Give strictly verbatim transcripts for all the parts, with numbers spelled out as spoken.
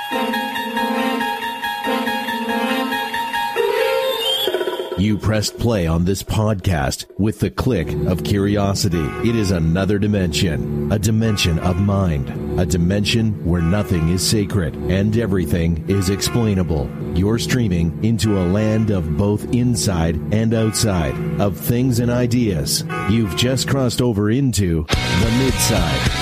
You pressed play on this podcast with the click of curiosity. It is another dimension, a dimension of mind, a dimension where nothing is sacred and everything is explainable. You're streaming into a land of both inside and outside, of things and ideas. You've just crossed over into the Midside.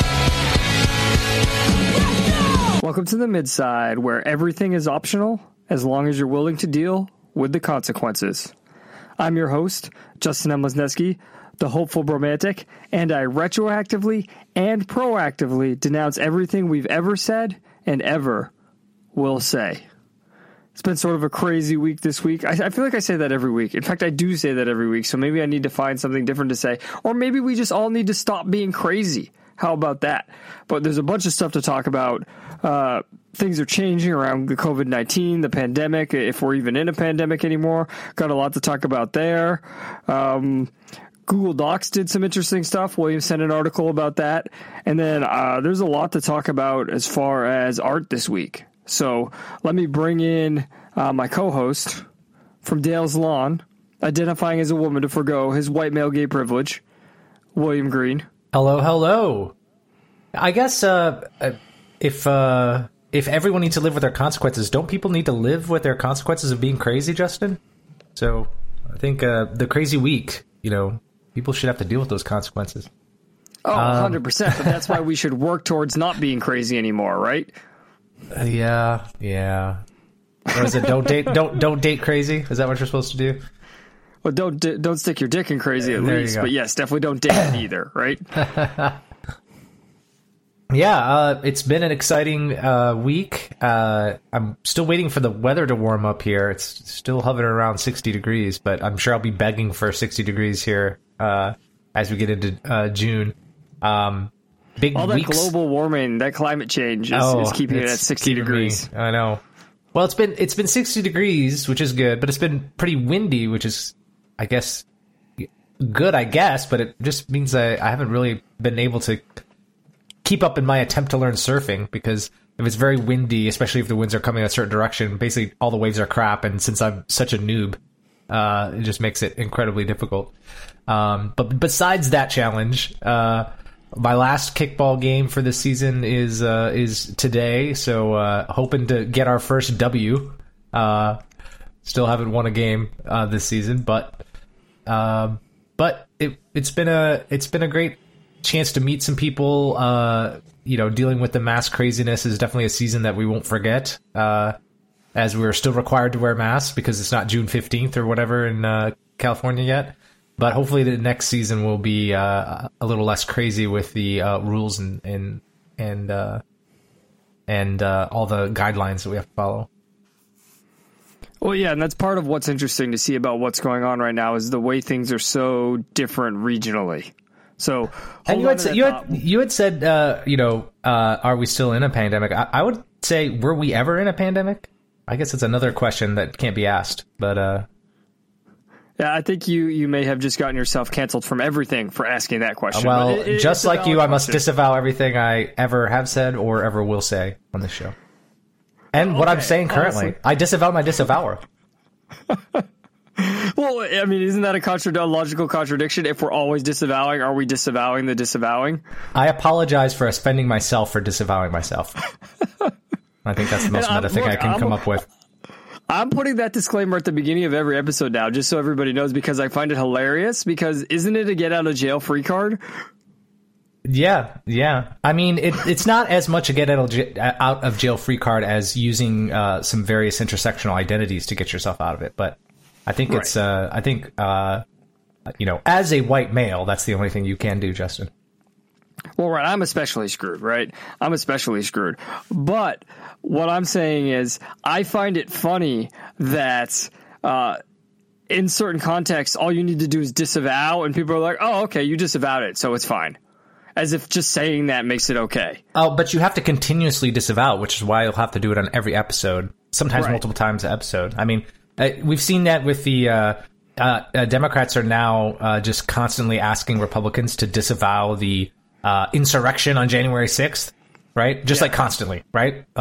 Welcome to the Midside, where everything is optional as long as you're willing to deal with the consequences. I'm your host, Justin M. Lesneski, the hopeful bromantic, and I retroactively and proactively denounce everything we've ever said and ever will say. It's been sort of a crazy week this week. I, I feel like I say that every week. In fact, I do say that every week, so maybe I need to find something different to say. Or maybe we just all need to stop being crazy. How about that? But there's a bunch of stuff to talk about. Uh, things are changing around the covid nineteen, the pandemic, if we're even in a pandemic anymore. Got a lot to talk about there. Um, Google Docs did some interesting stuff. William sent an article about that. And then uh, there's a lot to talk about as far as art this week. So let me bring in uh, my co-host from Dale's Lawn, identifying as a woman to forgo his white male gay privilege, William Green. Hello, hello. I guess uh, if uh, if everyone needs to live with their consequences, don't people need to live with their consequences of being crazy, Justin? So I think uh, the crazy week, you know, people should have to deal with those consequences. Oh, um, one hundred percent. But that's why we should work towards not being crazy anymore, right? Uh, yeah, yeah. Or is it don't date, don't don't date crazy? Is that what you're supposed to do? Well, don't don't stick your dick in crazy at there least, but yes, definitely don't date it either, right? Yeah, uh, it's been an exciting uh, week. Uh, I'm still waiting for the weather to warm up here. It's still hovering around sixty degrees, but I'm sure I'll be begging for sixty degrees here uh, as we get into uh, June. Um, big All that weeks. global warming, that climate change is, oh, is keeping it at sixty degrees. Me. I know. Well, it's been it's been sixty degrees, which is good, but it's been pretty windy, which is, I guess, good, I guess, but it just means I, I haven't really been able to keep up in my attempt to learn surfing, because if it's very windy, especially if the winds are coming in a certain direction, basically all the waves are crap, and since I'm such a noob, uh, it just makes it incredibly difficult. Um, but besides that challenge, uh, my last kickball game for this season is uh, is today, so uh, hoping to get our first W. Uh, still haven't won a game uh, this season, but um, but it it's been a it's been a great chance to meet some people. Uh, you know, dealing with the mask craziness is definitely a season that we won't forget. Uh, as we're still required to wear masks because it's not June fifteenth or whatever in uh, California yet. But hopefully the next season will be uh, a little less crazy with the uh, rules and and and uh, and uh, all the guidelines that we have to follow. Well, yeah, and that's part of what's interesting to see about what's going on right now is the way things are so different regionally. So, and you had, said, you, had, you had said, uh, you know, uh, are we still in a pandemic? I, I would say, were we ever in a pandemic? I guess it's another question that can't be asked, but... Uh, Yeah, I think you, you may have just gotten yourself canceled from everything for asking that question. Well, it, it, just like you, I must question. disavow everything I ever have said or ever will say on this show. And okay, what I'm saying currently. Honestly. I disavow my disavower. Well, I mean, isn't that a, contra- a logical contradiction? If we're always disavowing, are we disavowing the disavowing? I apologize for offending myself for disavowing myself. I think that's the most meta thing I can I'm, come up with. I'm putting that disclaimer at the beginning of every episode now, just so everybody knows, because I find it hilarious, because isn't it a get out of jail free card? Yeah, yeah. I mean, it, it's not as much a get out of, j- out of jail free card as using uh, some various intersectional identities to get yourself out of it. But I think right. it's, uh, I think, uh, you know, as a white male, that's the only thing you can do, Justin. Well, right. I'm especially screwed, right? I'm especially screwed. But what I'm saying is I find it funny that uh, in certain contexts, all you need to do is disavow, and people are like, oh, okay, you disavowed it, so it's fine. As if just saying that makes it okay. Oh, but you have to continuously disavow, which is why you'll have to do it on every episode, sometimes right. multiple times an episode. I mean, uh, we've seen that with the uh, uh, uh, Democrats are now uh, just constantly asking Republicans to disavow the uh, insurrection on January sixth, right? Just yeah. like constantly, right? Like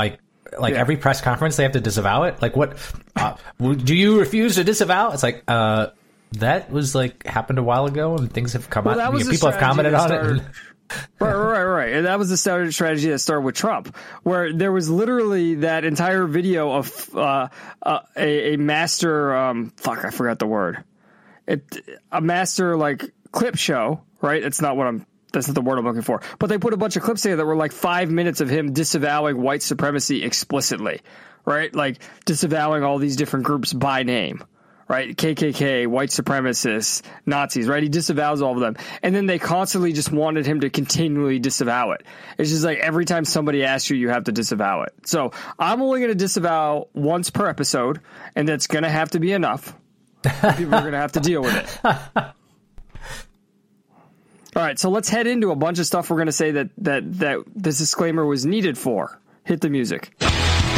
like Yeah. every press conference they have to disavow it. Like what? Uh, do you refuse to disavow? It's like uh, that was like happened a while ago, and things have come Well, out. that was you know, the people have strategy commented that on started- it. Right, right, right. And that was the started strategy that started with Trump, where there was literally that entire video of uh, uh, a, a master, um, fuck, I forgot the word. It, a master, like, clip show, right? That's not what I'm, that's not the word I'm looking for. But they put a bunch of clips there that were like five minutes of him disavowing white supremacy explicitly, right? Like, disavowing all these different groups by name. Right, K K K, white supremacists, Nazis, right? He disavows all of them. And then they constantly just wanted him to continually disavow it. It's just like every time somebody asks you, you have to disavow it. So I'm only going to disavow once per episode, and that's going to have to be enough. People are going to have to deal with it. All right, so let's head into a bunch of stuff we're going to say that, that, that this disclaimer was needed for. Hit the music. Take a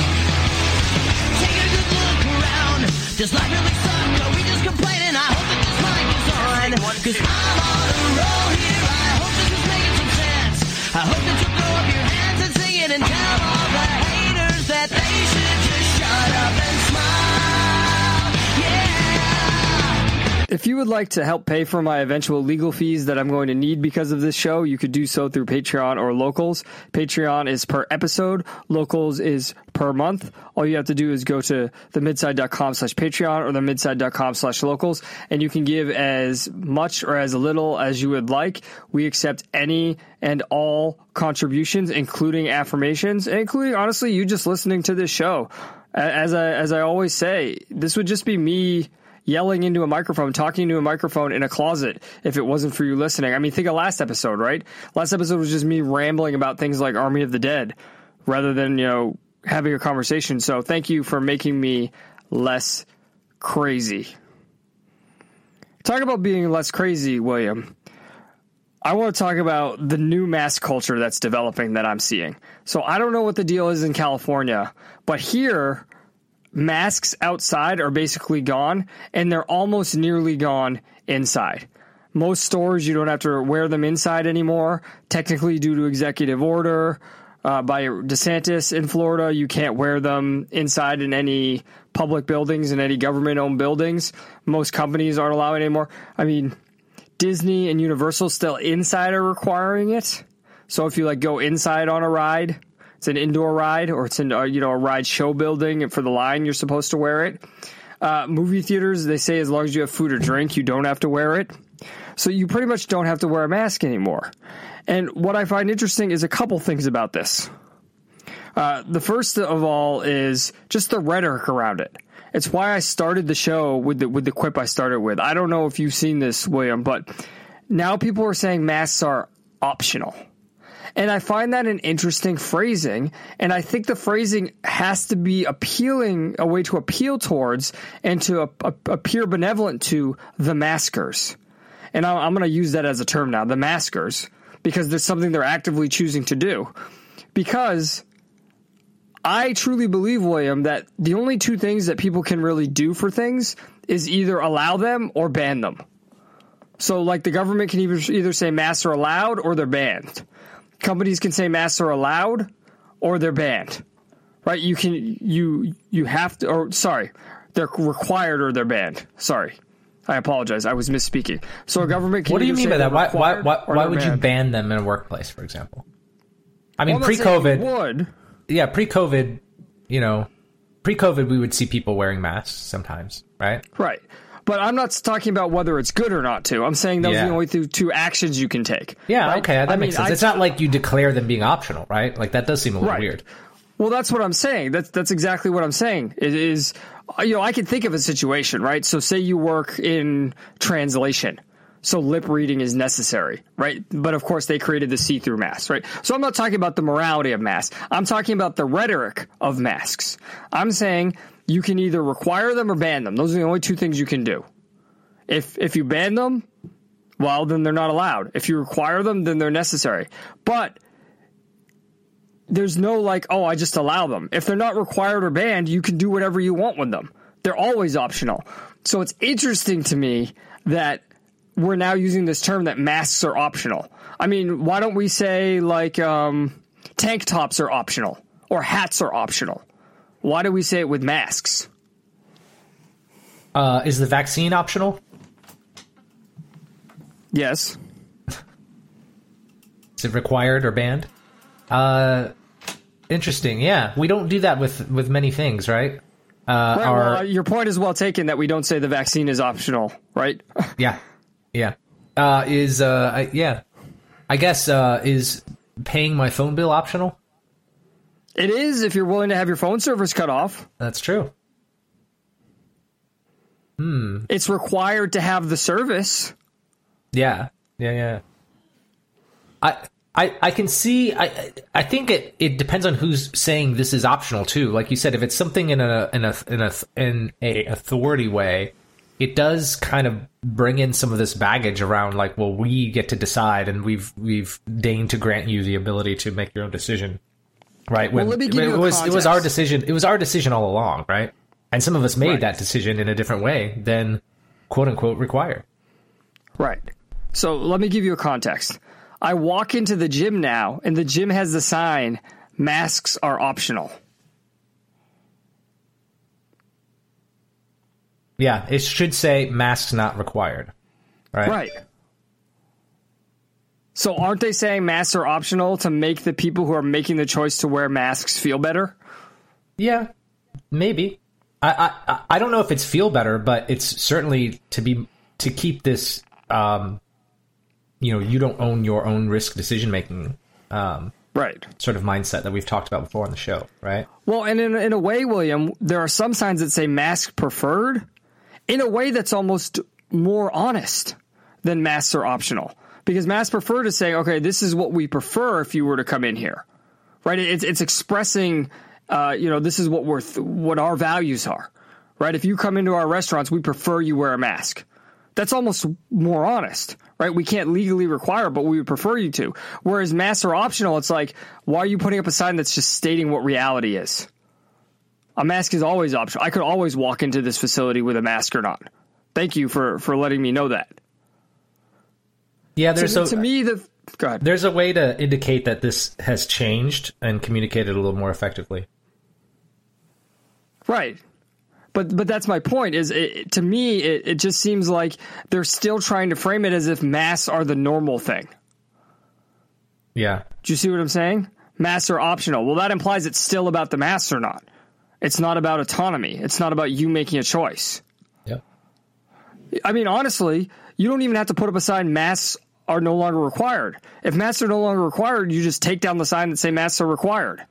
good look around. Just like really suck, are we just complaining? I hope that this mic is on. Cause I'm on a roll here. I hope this is making some sense. I hope that you'll throw up your hands and sing it and tell all the haters that they should just shut up and smile. Yeah. If you would like to help pay for my eventual legal fees that I'm going to need because of this show, you could do so through Patreon or Locals. Patreon is per episode. Locals is per month. All you have to do is go to themidside.com slash Patreon or themidside.com slash Locals, and you can give as much or as little as you would like. We accept any and all contributions, including affirmations, and including, honestly, you just listening to this show. As I, as I always say, this would just be me yelling into a microphone, talking to a microphone in a closet if it wasn't for you listening. I mean, think of last episode, right? Last episode was just me rambling about things like Army of the Dead rather than, you know, having a conversation. So thank you for making me less crazy. Talk about being less crazy, William. I want to talk about the new mask culture that's developing that I'm seeing. So I don't know what the deal is in California, but here masks outside are basically gone, and they're almost nearly gone inside. Most stores, you don't have to wear them inside anymore. Technically, due to executive order uh, by DeSantis in Florida, you can't wear them inside in any public buildings and any government-owned buildings. Most companies aren't allowing it anymore. I mean, Disney and Universal still inside are requiring it. So if you like go inside on a ride, it's an indoor ride, or it's in, uh, you know, a ride show building, and for the line, you're supposed to wear it. Uh, movie theaters, they say as long as you have food or drink, you don't have to wear it. So you pretty much don't have to wear a mask anymore. And what I find interesting is a couple things about this. Uh, the first of all is just the rhetoric around it. It's why I started the show with the, with the quip I started with. I don't know if you've seen this, William, but now people are saying masks are optional. And I find that an interesting phrasing, and I think the phrasing has to be appealing, a way to appeal towards and to a, a, appear benevolent to the maskers. And I, I'm going to use that as a term now, the maskers, because there's something they're actively choosing to do. Because I truly believe, William, that the only two things that people can really do for things is either allow them or ban them. So, like, the government can either, either say masks are allowed or they're banned. Companies can say masks are allowed or they're banned, right? You can, you, you have to, or sorry, they're required or they're banned. Sorry. I apologize. I was misspeaking. So a government can What do you either mean say by that? Why, they're why, required why, or why they're would you banned. ban them in a workplace, for example? I mean, Well, I'm not saying pre-COVID, you would. yeah, pre-COVID, you know, pre-COVID, we would see people wearing masks sometimes, right? Right. But I'm not talking about whether it's good or not to. I'm saying those Yeah. are the only two, two actions you can take. Yeah, right? okay, that I makes mean, sense. I- It's not like you declare them being optional, right? Like, that does seem a little Right. weird. Well, that's what I'm saying. That's that's exactly what I'm saying. It is, you know, I can think of a situation, right? So say you work in translation. So lip reading is necessary, right? But of course they created the see-through mask, right? So I'm not talking about the morality of masks. I'm talking about the rhetoric of masks. I'm saying you can either require them or ban them. Those are the only two things you can do. If if you ban them, well, then they're not allowed. If you require them, then they're necessary. But there's no like, oh, I just allow them. If they're not required or banned, you can do whatever you want with them. They're always optional. So it's interesting to me that we're now using this term that masks are optional. I mean, why don't we say like um, tank tops are optional or hats are optional. Why do we say it with masks? Uh, is the vaccine optional? Yes. Is it required or banned? Uh, interesting. Yeah, we don't do that with, with many things, right? Uh, Right, our, well, your point is well taken that we don't say the vaccine is optional, right? yeah, yeah. Uh, is uh, I, yeah. I guess uh, is paying my phone bill optional? It is if you're willing to have your phone service cut off. That's true. Hmm. It's required to have the service. Yeah, yeah, yeah. I, I, I can see. I, I think it, it depends on who's saying this is optional too. Like you said, if it's something in a in a in a in a authority way, it does kind of bring in some of this baggage around. Like, well, we get to decide, and we've we've deigned to grant you the ability to make your own decision, right? When Well, let me give it you a was it was context. our decision. It was our decision all along, right? And some of us made Right. that decision in a different way than quote unquote required. Right. So let me give you a context. I walk into the gym now, and the gym has the sign, masks are optional. Yeah, it should say masks not required, right? Right. So aren't they saying masks are optional to make the people who are making the choice to wear masks feel better? Yeah, maybe. I, I I don't know if it's feel better, but it's certainly to be to keep this. Um, you know, you don't own your own risk decision making. Um, Right. sort of mindset that we've talked about before on the show, right? Well, and in, in a way, William, there are some signs that say mask preferred in a way that's almost more honest than masks are optional. Because masks preferred is saying, okay, this is what we prefer if you were to come in here, right? It's, it's expressing, uh, you know, this is what we're, th- what our values are, right? If you come into our restaurants, we prefer you wear a mask. That's almost more honest, right? We can't legally require it, but we would prefer you to. Whereas masks are optional. It's like, why are you putting up a sign that's just stating what reality is? A mask is always optional. I could always walk into this facility with a mask or not. Thank you for, for letting me know that. Yeah, To, there's so to me, the go ahead. there's a way to indicate that this has changed and communicated a little more effectively. Right. But but that's my point. Is it, to me, it, it just seems like they're still trying to frame it as if masks are the normal thing. Yeah, Do you see what I'm saying? Masks are optional. Well, that implies it's still about the masks or not. It's not about autonomy. It's not about you making a choice. yep. I mean, honestly, you don't even have to put up a sign masks are no longer required. If masks are no longer required, you just take down the sign that say masks are required.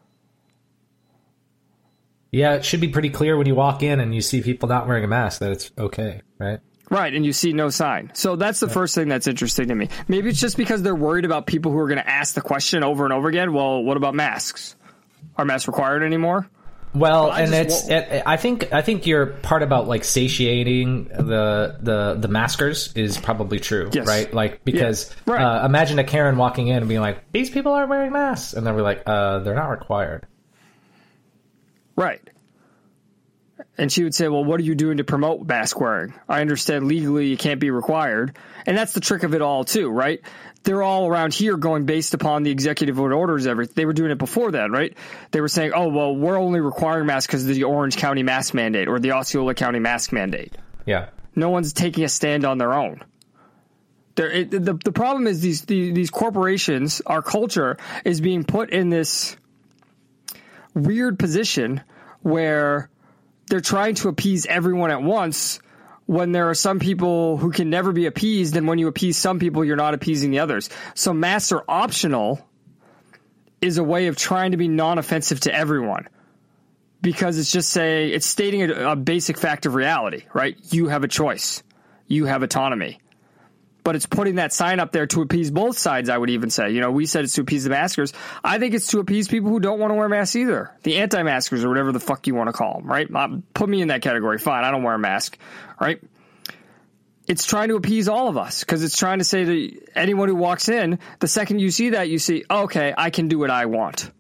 Yeah, it should be pretty clear when you walk in and you see people not wearing a mask that it's okay, right? Right, and you see no sign. So that's the yeah. first thing that's interesting to me. Maybe it's just because they're worried about people who are going to ask the question over and over again. Well, what about masks? Are masks required anymore? Well, well and just, it's it, I think I think your part about like satiating the the the maskers is probably true, yes. right? Like because yeah. right. uh, imagine a Karen walking in and being like, "These people aren't wearing masks," and then we're like, "Uh, they're not required." Right. And she would say, well, what are you doing to promote mask wearing? I understand legally it can't be required. And that's the trick of it all, too, right? They're all around here going based upon the executive orders. Every They were doing it before that, right? They were saying, oh, well, we're only requiring masks because of the Orange County mask mandate or the Osceola County mask mandate. Yeah. No one's taking a stand on their own. It, the, the problem is these, these, these corporations, our culture, is being put in this weird position where they're trying to appease everyone at once when there are some people who can never be appeased, and when you appease some people, you're not appeasing the others. So masks are optional is a way of trying to be non-offensive to everyone because it's just say it's stating a, a basic fact of reality, right? You have a choice. You have autonomy. But it's putting that sign up there to appease both sides, I would even say. You know, we said it's to appease the maskers. I think it's to appease people who don't want to wear masks either. The anti-maskers or whatever the fuck you want to call them, right? Put me in that category. Fine, I don't wear a mask, right? It's trying to appease all of us because it's trying to say to anyone who walks in, the second you see that, you see, okay, I can do what I want.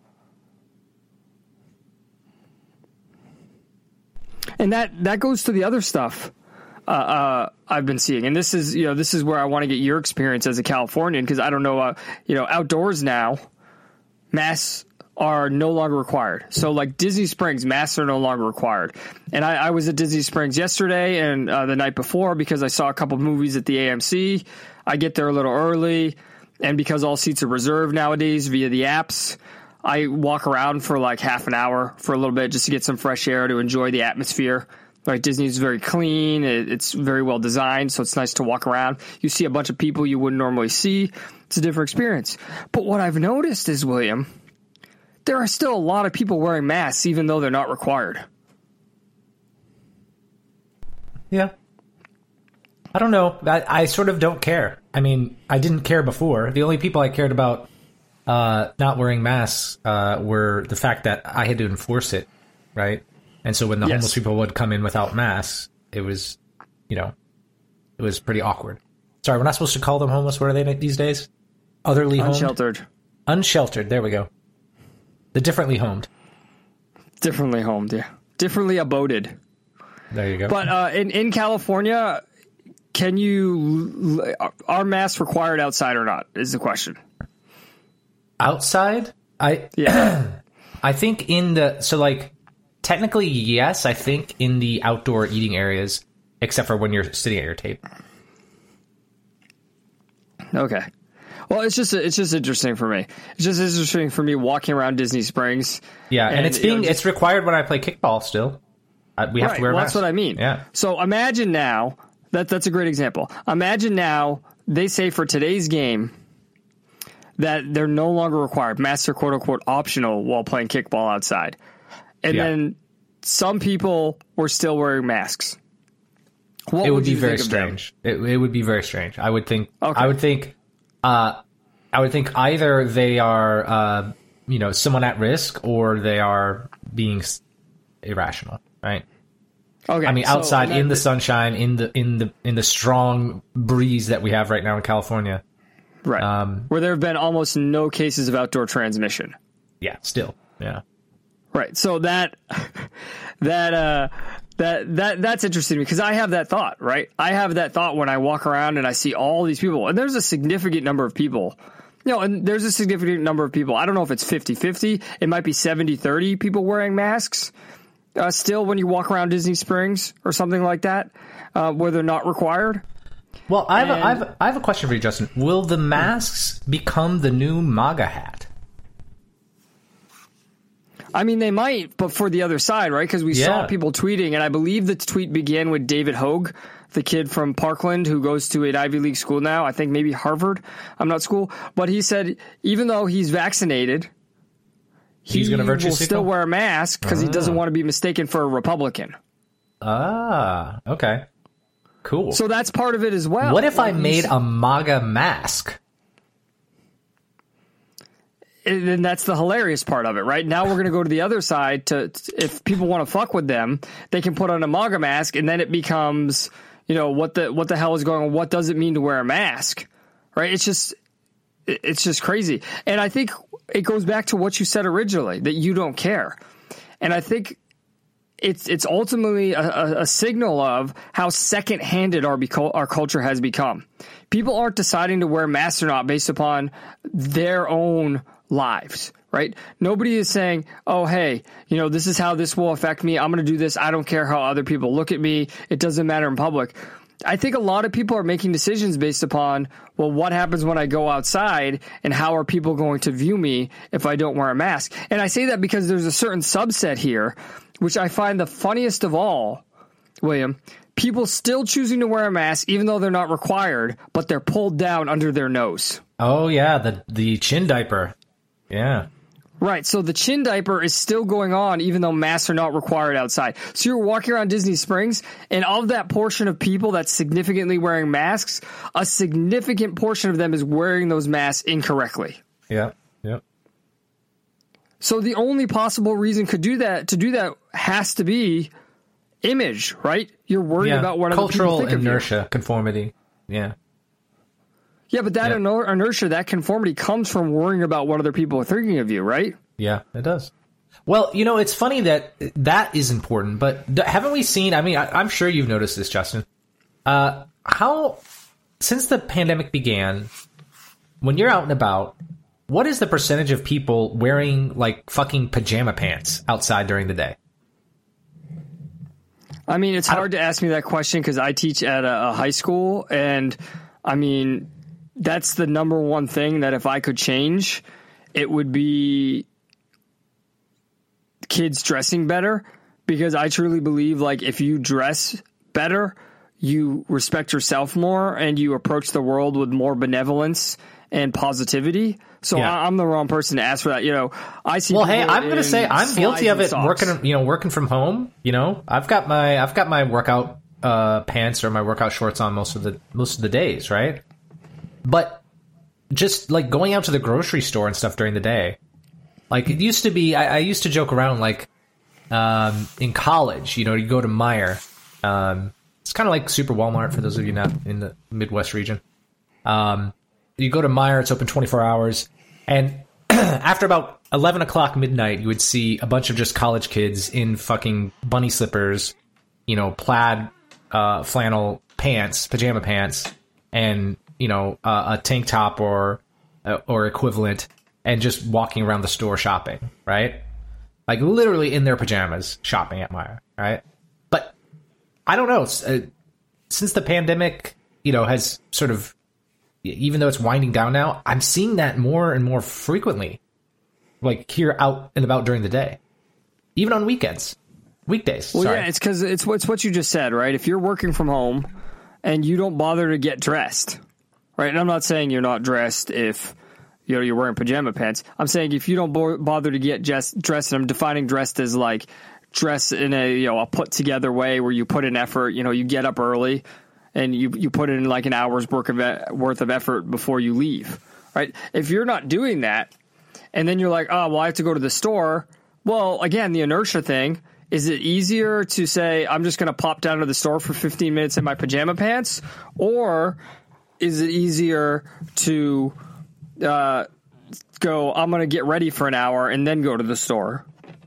And that, that goes to the other stuff. Uh, uh, I've been seeing, and this is, you know, this is where I want to get your experience as a Californian, because I don't know, uh, you know, outdoors now, masks are no longer required. So like Disney Springs, masks are no longer required. And I, I was at Disney Springs yesterday and uh, the night before because I saw a couple movies at the A M C. I get there a little early, and because all seats are reserved nowadays via the apps, I walk around for like half an hour for a little bit just to get some fresh air, to enjoy the atmosphere. Like Disney is very clean. It, it's very well designed, so it's nice to walk around. You see a bunch of people you wouldn't normally see. It's a different experience. But what I've noticed is, William, there are still a lot of people wearing masks even though they're not required. Yeah. I don't know. I, I sort of don't care. I mean, I didn't care before. The only people I cared about uh, not wearing masks uh, were the fact that I had to enforce it, right? And so when the Yes. homeless people would come in without masks, it was, you know, it was pretty awkward. Sorry, we're not supposed to call them homeless. What are they these days? Otherly homed? Unsheltered. Unsheltered. There we go. The differently homed. Differently homed, yeah. Differently aboded. There you go. But uh, in, in California, can you, are masks required outside or not, is the question. Outside? I Yeah. I think in the, so like, technically, yes, I think in the outdoor eating areas, except for when you're sitting at your table. Okay. Well, it's just it's just interesting for me. It's just interesting for me walking around Disney Springs. Yeah, and, And, it's you know, being just- it's required when I play kickball still. Uh, we have Right. to wear Well, masks. that's what I mean. Yeah. So imagine now, that that's a great example. Imagine now they say for today's game that they're no longer required. Masks are quote unquote optional while playing kickball outside. And Yeah. then some people were still wearing masks. What It would be you very think of them? strange. It, it would be very strange. I would think. Okay. I would think. Uh, I would think either they are, uh, you know, someone at risk, or they are being s- irrational. Right. Okay. I mean, so- outside and that- in the sunshine, in the in the in the strong breeze that we have right now in California. right, um, where there have been almost no cases of outdoor transmission. Yeah. Still. Yeah. Right. So that that uh that that that's interesting because I have that thought, right? I have that thought when I walk around and I see all these people, and there's a significant number of people. You know, and there's a significant number of people. I don't know if it's fifty-fifty. It might be seventy-thirty people wearing masks uh, still when you walk around Disney Springs or something like that, uh, where they're not required. Well, I have, a, And- I, have a, I have a question for you, Justin. Will the masks become the new MAGA hat? I mean, they might, but for the other side, right? Because we Yeah. saw people tweeting, and I believe the tweet began with David Hogue, the kid from Parkland who goes to an Ivy League school now. I think maybe Harvard. I'm not school. But he said even though he's vaccinated, He's he gonna virtue will signal? still wear a mask because he doesn't want to be mistaken for a Republican. Ah, okay. Cool. So that's part of it as well. what if I Like, made he's- a MAGA mask? And then that's the hilarious part of it, right? Now we're going to go to the other side to, if people want to fuck with them, they can put on a MAGA mask, and then it becomes, you know, what the what the hell is going on? What does it mean to wear a mask, right? It's just, it's just crazy. And I think it goes back to what you said originally, that you don't care. And I think it's it's ultimately a, a, a signal of how second-handed our beco- our culture has become. People aren't deciding to wear masks or not based upon their own lives, right? Nobody is saying, oh, hey, you know, this is how this will affect me. I'm going to do this. I don't care how other people look at me. It doesn't matter in public. I think a lot of people are making decisions based upon, well, what happens when I go outside and how are people going to view me if I don't wear a mask? And I say that because there's a certain subset here, which I find the funniest of all, William. People still choosing to wear a mask even though they're not required, but they're pulled down under their nose. Oh yeah, the the chin diaper. Yeah. Right, so the chin diaper is still going on even though masks are not required outside. So you're walking around Disney Springs, and of that portion of people that's significantly wearing masks, a significant portion of them is wearing those masks incorrectly. Yeah. Yeah. So the only possible reason could do that to do that has to be image, right? You're worried Yeah. about what other Cultural people think of you. inertia, conformity. Yeah. Yeah, but that Yeah. iner- inertia, that conformity comes from worrying about what other people are thinking of you, right? Yeah, it does. Well, you know, it's funny that that is important, but d- haven't we seen, I mean, I, I'm sure you've noticed this, Justin. Uh, how, since the pandemic began, when you're out and about, what is the percentage of people wearing like fucking pajama pants outside during the day? I mean, it's hard to ask me that question because I teach at a, a high school, and I mean, that's the number one thing that if I could change, it would be kids dressing better, because I truly believe like if you dress better, you respect yourself more and you approach the world with more benevolence and positivity. So Yeah. I, I'm the wrong person to ask for that. You know, I see. Well, hey, people I'm gonna in say I'm guilty of it slides and socks. working, you know, working from home. You know, I've got my I've got my workout uh, pants or my workout shorts on most of the most of the days, right? But just like going out to the grocery store and stuff during the day, like it used to be. I, I used to joke around like um, in college. You know, you go to Meijer. Um, it's kind of like Super Walmart for those of you not in the Midwest region. Um, you go to Meijer, it's open twenty-four hours, and after about eleven o'clock midnight, you would see a bunch of just college kids in fucking bunny slippers, you know, plaid uh, flannel pants, pajama pants, and, you know, uh, a tank top or uh, or equivalent, and just walking around the store shopping, right? Like literally in their pajamas shopping at Meijer, right? But I don't know. Uh, since the pandemic, you know, has sort of, even though it's winding down now, I'm seeing that more and more frequently, like here out and about during the day, even on weekends, weekdays. Well, sorry. yeah, it's because it's, it's what you just said, right? If you're working from home and you don't bother to get dressed, right? And I'm not saying you're not dressed if, you know, you're wearing pajama pants. I'm saying if you don't bo- bother to get just dressed, and I'm defining dressed as like dress in a, you know, a put together way where you put in effort, you know, you get up early and you, you put in like an hour's worth of, e- worth of effort before you leave, right? If you're not doing that and then you're like, oh, well, I have to go to the store. Well, again, the inertia thing, is it easier to say, I'm just going to pop down to the store for fifteen minutes in my pajama pants? Or is it easier to uh, go, I'm going to get ready for an hour and then go to the store?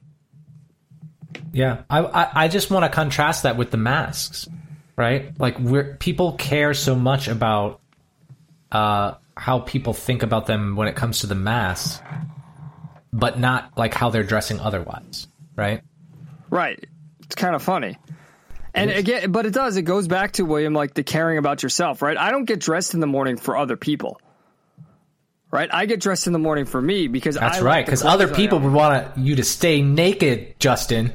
Yeah, I, I I just want to contrast that with the masks, right? Like, we're, people care so much about uh, how people think about them when it comes to the masks, but not like how they're dressing otherwise, right? Right. It's kind of funny. And again, but it does, it goes back to, William, like the caring about yourself, right? I don't get dressed in the morning for other people, right? I get dressed in the morning for me because That's I like right, the because clothes other I people own. would want you to stay naked, Justin.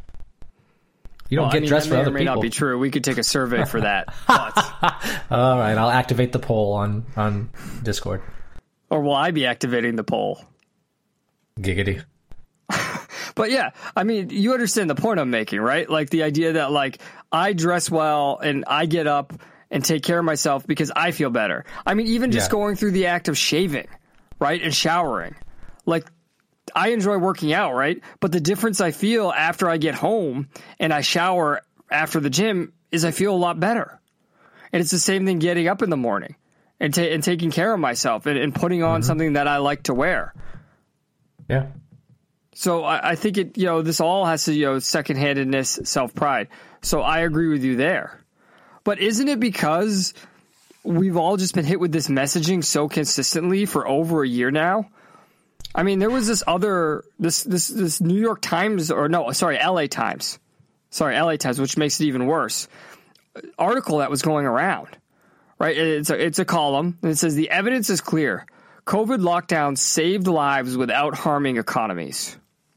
You don't Well, get I mean, dressed that for may other or may people. not be true. We could take a survey for that. But, All right, I'll activate the poll on, on Discord. or will I be activating the poll? Giggity. But yeah, I mean, you understand the point I'm making, right? Like the idea that like I dress well and I get up and take care of myself because I feel better. I mean, even just Yeah. going through the act of shaving, right? And showering. Like I enjoy working out, right? But the difference I feel after I get home and I shower after the gym is I feel a lot better. And it's the same thing getting up in the morning and, ta- and taking care of myself and, and putting on Mm-hmm. something that I like to wear. Yeah. So I, I think it, you know, this all has to, you know, second-handedness, self-pride. So I agree with you there. But isn't it because we've all just been hit with this messaging so consistently for over a year now? I mean, there was this other, this, this, this New York Times, or no, sorry, L A Times. Sorry, L A Times, which makes it even worse. Article that was going around, right? It's a, it's a column, and it says, the evidence is clear. COVID lockdown saved lives without harming economies.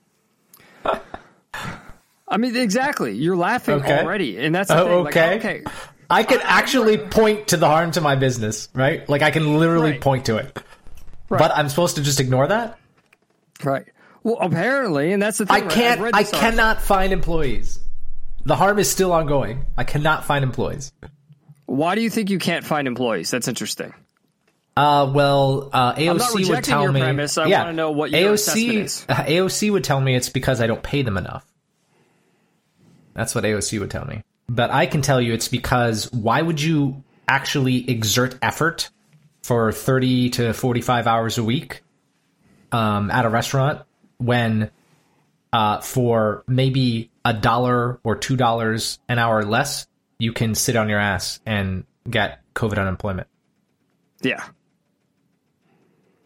I mean, exactly. You're laughing Okay. already, and that's the Oh, thing. Like, okay. okay. I can actually point to the harm to my business, right? Like, I can literally Right. point to it. Right. But I'm supposed to just ignore that? Right. Well, apparently, and that's the thing. I right? can't, I've read I this article. cannot find employees. The harm is still ongoing. I cannot find employees. Why do you think you can't find employees? That's interesting. Uh, well, uh, A O C I'm not would rejecting tell your me. premise. I yeah, wanna know what your A O C, assessment is. uh, A O C would tell me it's because I don't pay them enough. That's what A O C would tell me. But I can tell you it's because why would you actually exert effort for thirty to forty-five hours a week um, at a restaurant when uh, for maybe a dollar or two dollars an hour less, you can sit on your ass and get COVID unemployment? Yeah.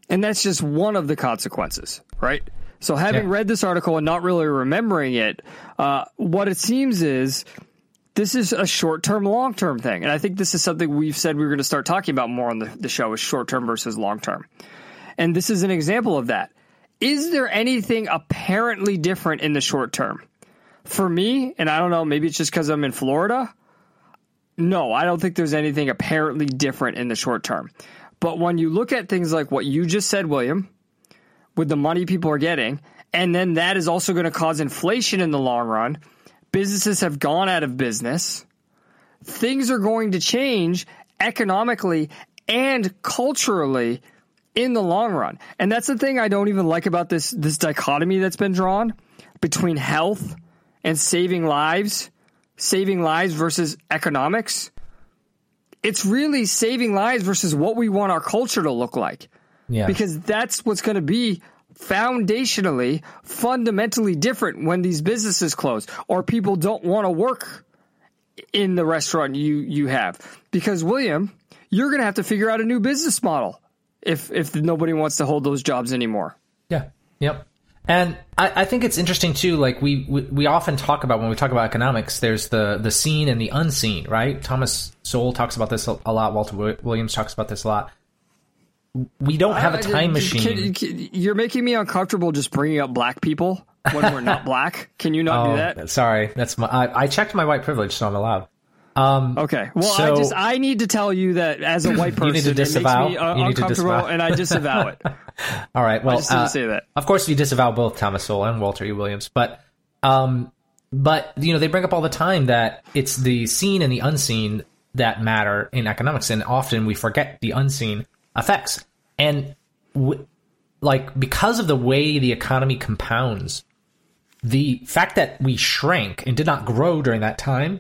And that's just one of the consequences, right? So having Yeah. read this article and not really remembering it, uh, what it seems is this is a short-term, long-term thing. And I think this is something we've said we were going to start talking about more on the, the show, is short-term versus long-term. And this is an example of that. Is there anything apparently different in the short term? For me, and I don't know, maybe it's just because I'm in Florida. No, I don't think there's anything apparently different in the short term. But when you look at things like what you just said, William, with the money people are getting, and then that is also going to cause inflation in the long run, businesses have gone out of business, things are going to change economically and culturally in the long run. And that's the thing I don't even like about this, this dichotomy that's been drawn between health and saving lives, saving lives versus economics. It's really saving lives versus what we want our culture to look like. Yeah. Because that's what's going to be foundationally, fundamentally different when these businesses close or people don't want to work in the restaurant you, you have. Because, William, you're going to have to figure out a new business model if if nobody wants to hold those jobs anymore. Yeah. Yep. And I, I think it's interesting too. Like we, we we often talk about when we talk about economics, there's the the seen and the unseen, right? Thomas Sowell talks about this a, a lot. Walter Williams talks about this a lot. We don't have a time Uh, machine. can- can- you're making me uncomfortable just bringing up black people when we're not black. Can you not oh, do that? Sorry, that's my. I, I checked my white privilege, so I'm allowed. Um, Okay. Well, So- I just I need to tell you that as a white person, You need to it makes disavow? me uh, You need to uncomfortable, disavow. and I disavow it. All right. Well, I just need uh, to say that. Of course, we disavow both Thomas Sowell and Walter E. Williams, but, um, but you know, they bring up all the time that it's the seen and the unseen that matter in economics, and often we forget the unseen effects. And w- like because of the way the economy compounds, the fact that we shrank and did not grow during that time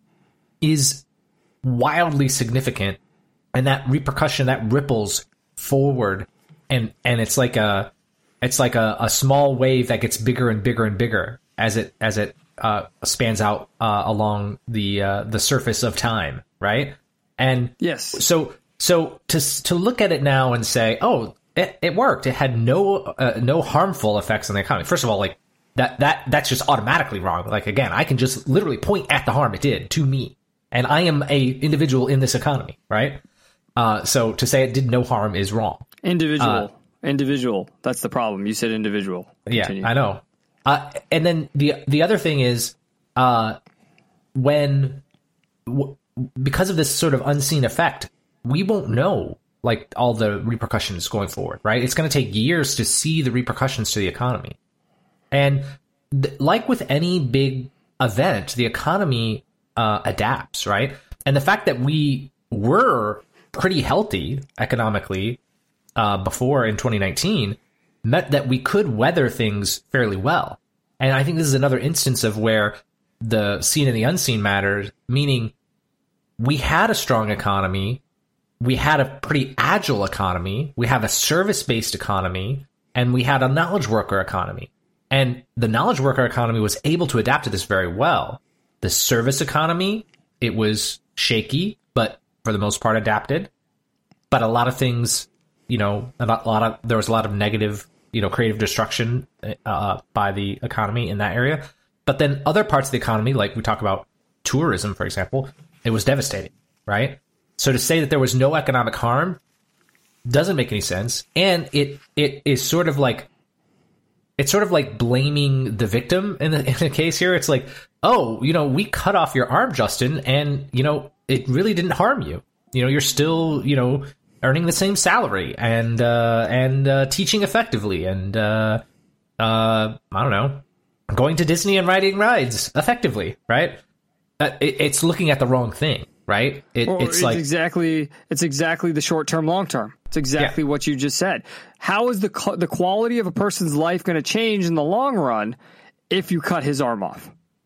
is wildly significant, and that repercussion that ripples forward, and and it's like a it's like a, a small wave that gets bigger and bigger and bigger as it as it uh, spans out uh, along the uh, the surface of time, right? And Yes. so so to to look at it now and say, oh, it, it worked. It had no uh, no harmful effects on the economy. First of all, like that that that's just automatically wrong. Like again, I can just literally point at the harm it did to me, and I am a individual in this economy, right? Uh, so to say it did no harm is wrong. Individual. Uh, individual. That's the problem. You said individual. Yeah, Continue. I know. Uh, and then the the other thing is, uh, when w- because of this sort of unseen effect, we won't know like all the repercussions going forward, right? It's going to take years to see the repercussions to the economy, and th- like with any big event, the economy uh, adapts, right? And the fact that we were pretty healthy economically uh, before in twenty nineteen meant that we could weather things fairly well. And I think this is another instance of where the seen and the unseen matters, meaning we had a strong economy, we had a pretty agile economy, we have a service-based economy, and we had a knowledge worker economy. And the knowledge worker economy was able to adapt to this very well. The service economy, it was shaky, but for the most part adapted. But a lot of things, you know, a lot, a lot of there was a lot of negative, you know, creative destruction uh, by the economy in that area. But then other parts of the economy, like we talk about tourism, for example, it was devastating, right? So to say that there was no economic harm doesn't make any sense, and it it is sort of like it's sort of like blaming the victim in the in the case here. It's like, oh, you know, we cut off your arm, Justin, and you know, it really didn't harm you. You know, you're still, you know, earning the same salary and uh, and uh, teaching effectively, and uh, uh, I don't know, going to Disney and riding rides effectively, right? Uh, it, it's looking at the wrong thing, right? It, Or it's, it's like exactly it's exactly the short term, long term. It's exactly Yeah. what you just said. How is the co- the quality of a person's life going to change in the long run if you cut his arm off?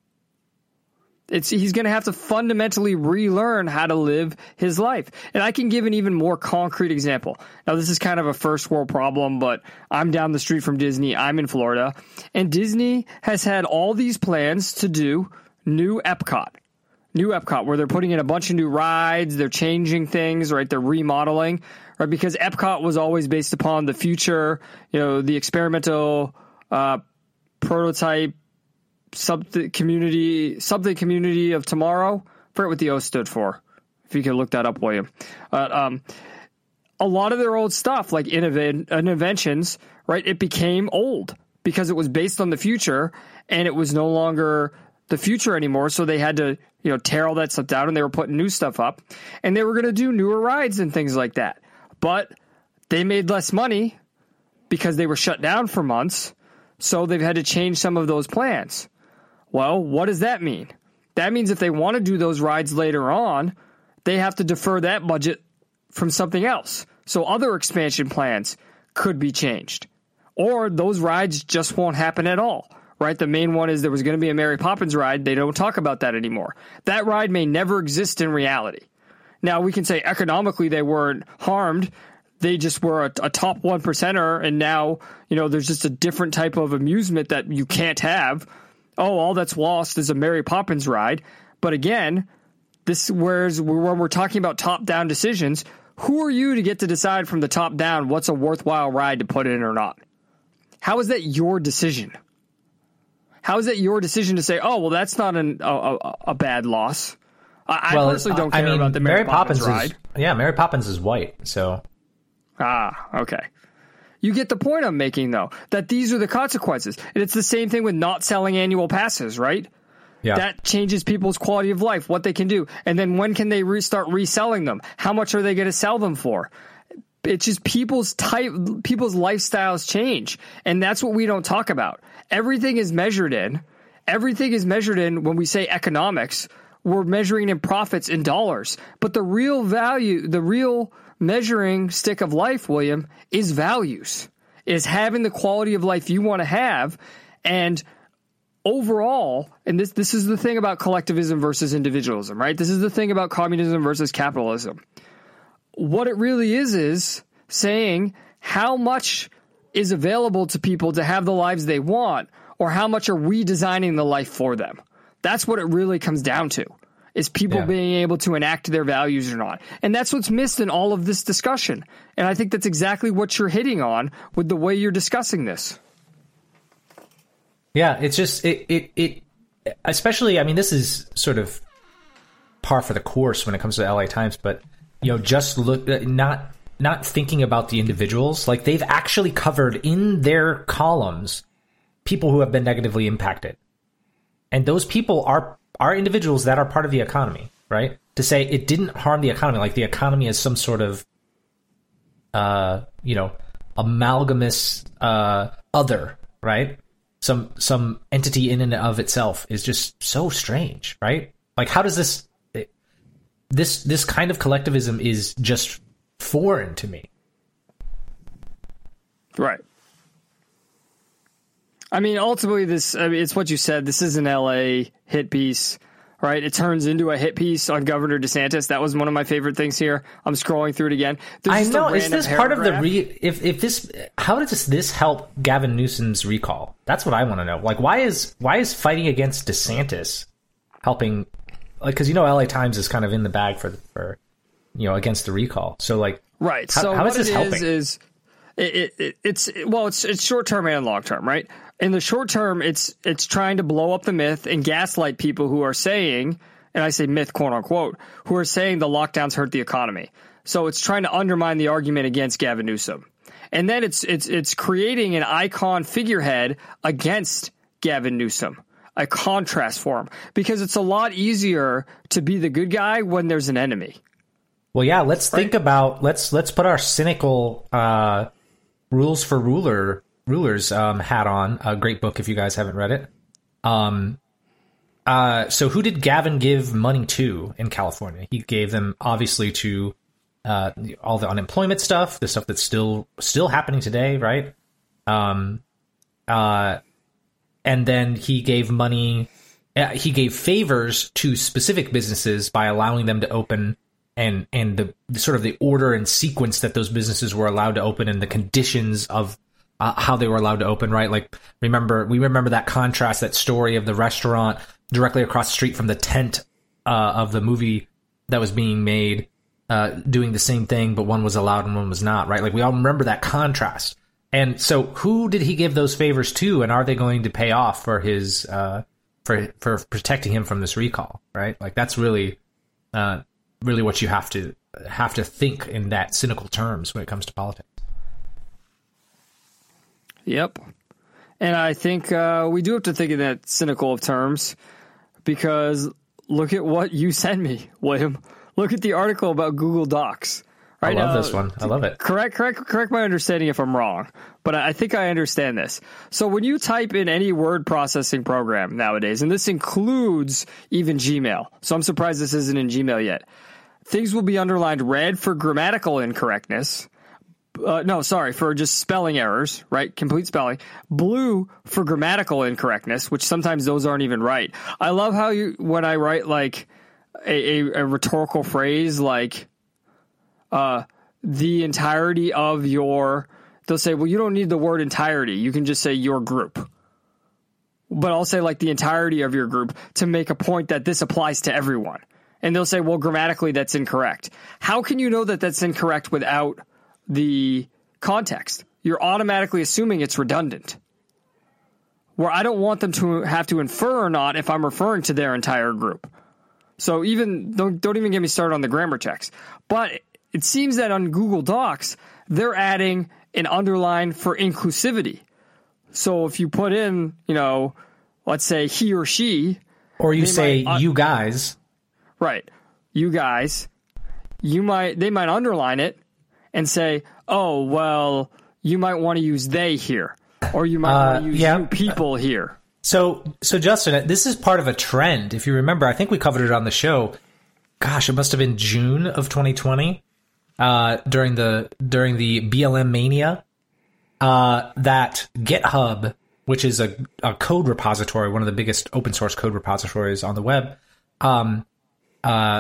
It's he's going to have to fundamentally relearn how to live his life. And I can give an even more concrete example. Now, this is kind of a first world problem, but I'm down the street from Disney. I'm in Florida, and Disney has had all these plans to do new Epcot, New Epcot, where they're putting in a bunch of new rides, they're changing things, right? They're remodeling, right? Because Epcot was always based upon the future, you know, the experimental uh, prototype something community, something community of tomorrow. I forget what the O stood for. If you could look that up, William. Uh, um, a lot of their old stuff, like innov- inventions, right? It became old because it was based on the future, and it was no longer the future anymore. So they had to, you know, tear all that stuff down, and they were putting new stuff up, and they were going to do newer rides and things like that. But they made less money because they were shut down for months. So they've had to change some of those plans. Well, what does that mean? That means if they want to do those rides later on, they have to defer that budget from something else. So other expansion plans could be changed. Or those rides just won't happen at all, right? The main one is there was going to be a Mary Poppins ride. They don't talk about that anymore. That ride may never exist in reality. Now, we can say economically they weren't harmed. They just were a, a top one percenter, and now, you know, there's just a different type of amusement that you can't have. Oh, all that's lost is a Mary Poppins ride. But again, this whereas when we're talking about top-down decisions, who are you to get to decide from the top down what's a worthwhile ride to put in or not? How is that your decision? How is that your decision to say, oh, well, that's not an, a, a, a bad loss? I, well, I personally don't care I mean, about the Mary, Mary Poppins, Poppins ride. Is, yeah, Mary Poppins is white, so... Ah, okay. You get the point I'm making, though, that these are the consequences. And it's the same thing with not selling annual passes, right? Yeah. That changes people's quality of life, what they can do. And then when can they restart reselling them? How much are they going to sell them for? It's just people's type, people's lifestyles change. And that's what we don't talk about. Everything is measured in. Everything is measured in when we say economics. We're measuring in profits in dollars. But the real value, the real measuring stick of life, William, is values, is having the quality of life you want to have. And overall, and this this is the thing about collectivism versus individualism, right? This is the thing about communism versus capitalism. What it really is is saying how much is available to people to have the lives they want, or how much are we designing the life for them? That's what it really comes down to. Is people yeah. being able to enact their values or not. And that's what's missed in all of this discussion. And I think that's exactly what you're hitting on with the way you're discussing this. Yeah, it's just, it, it, it, especially, I mean, this is sort of par for the course when it comes to L A Times, but, you know, just look, not, not thinking about the individuals. Like, they've actually covered in their columns people who have been negatively impacted. And those people are are individuals that are part of the economy, right? To say it didn't harm the economy, like the economy is some sort of, uh, you know, amalgamous uh, other, right? Some some entity in and of itself is just so strange, right? Like, how does this this this kind of collectivism is just foreign to me? Right. I mean, ultimately, this, I mean, it's what you said. This is an L A hit piece, right? It turns into a hit piece on Governor DeSantis. That was one of my favorite things here. I'm scrolling through it again. I know. Is this part of the re? If if this, how does this help Gavin Newsom's recall? That's what I want to know. Like, why is why is fighting against DeSantis helping? Like, because you know, L A Times is kind of in the bag for for you know against the recall. So like, right. How, so how what is this it helping? Is, is it, it, it, it's well, it's it's short term and long term, right? In the short term, it's it's trying to blow up the myth and gaslight people who are saying, and I say myth, quote unquote, who are saying the lockdowns hurt the economy. So it's trying to undermine the argument against Gavin Newsom. And then it's it's it's creating an icon figurehead against Gavin Newsom, a contrast for him, because it's a lot easier to be the good guy when there's an enemy. Well, yeah, let's right? think about let's let's put our cynical uh, rules for ruler. Rulers um, hat on. A great book if you guys haven't read it. Um, uh, so who did Gavin give money to in California? He gave them obviously to uh, all the unemployment stuff, the stuff that's still still happening today, right? Um, uh, and then he gave money. Uh, he gave favors to specific businesses by allowing them to open, and and the, the sort of the order and sequence that those businesses were allowed to open and the conditions of Uh, how they were allowed to open, right? Like, remember, we remember that contrast, that story of the restaurant directly across the street from the tent uh, of the movie that was being made, uh, doing the same thing, but one was allowed and one was not, right? Like, we all remember that contrast. And so who did he give those favors to, and are they going to pay off for his, uh, for, for protecting him from this recall, right? Like, that's really, uh, really what you have to, have to think in that cynical terms when it comes to politics. Yep. And I think uh, we do have to think in that cynical of terms, because look at what you sent me, William. Look at the article about Google Docs. Right, I love now, this one. I love it. Correct, correct, correct my understanding if I'm wrong, but I think I understand this. So when you type in any word processing program nowadays, and this includes even Gmail, so I'm surprised this isn't in Gmail yet, things will be underlined red for grammatical incorrectness. Uh, no, sorry, for just spelling errors, right? Complete spelling. Blue for grammatical incorrectness, which sometimes those aren't even right. I love how you, when I write like a, a, a rhetorical phrase like uh, the entirety of your, they'll say, well, you don't need the word entirety. You can just say your group. But I'll say like the entirety of your group to make a point that this applies to everyone. And they'll say, well, grammatically that's incorrect. How can you know that that's incorrect without the context? You're automatically assuming it's redundant, where I don't want them to have to infer or not if I'm referring to their entire group. So even don't, don't even get me started on the grammar checks. But it seems that on Google Docs, they're adding an underline for inclusivity. So if you put in, you know, let's say he or she, or you say might, uh, you guys, right? You guys, you might, they might underline it and say, oh, well, you might want to use they here, or you might uh, want to use yeah. you people here. So, so Justin, this is part of a trend. If you remember, I think we covered it on the show. Gosh, it must have been June of twenty twenty, uh, during the during the B L M mania, uh, that GitHub, which is a, a code repository, one of the biggest open source code repositories on the web, um, uh.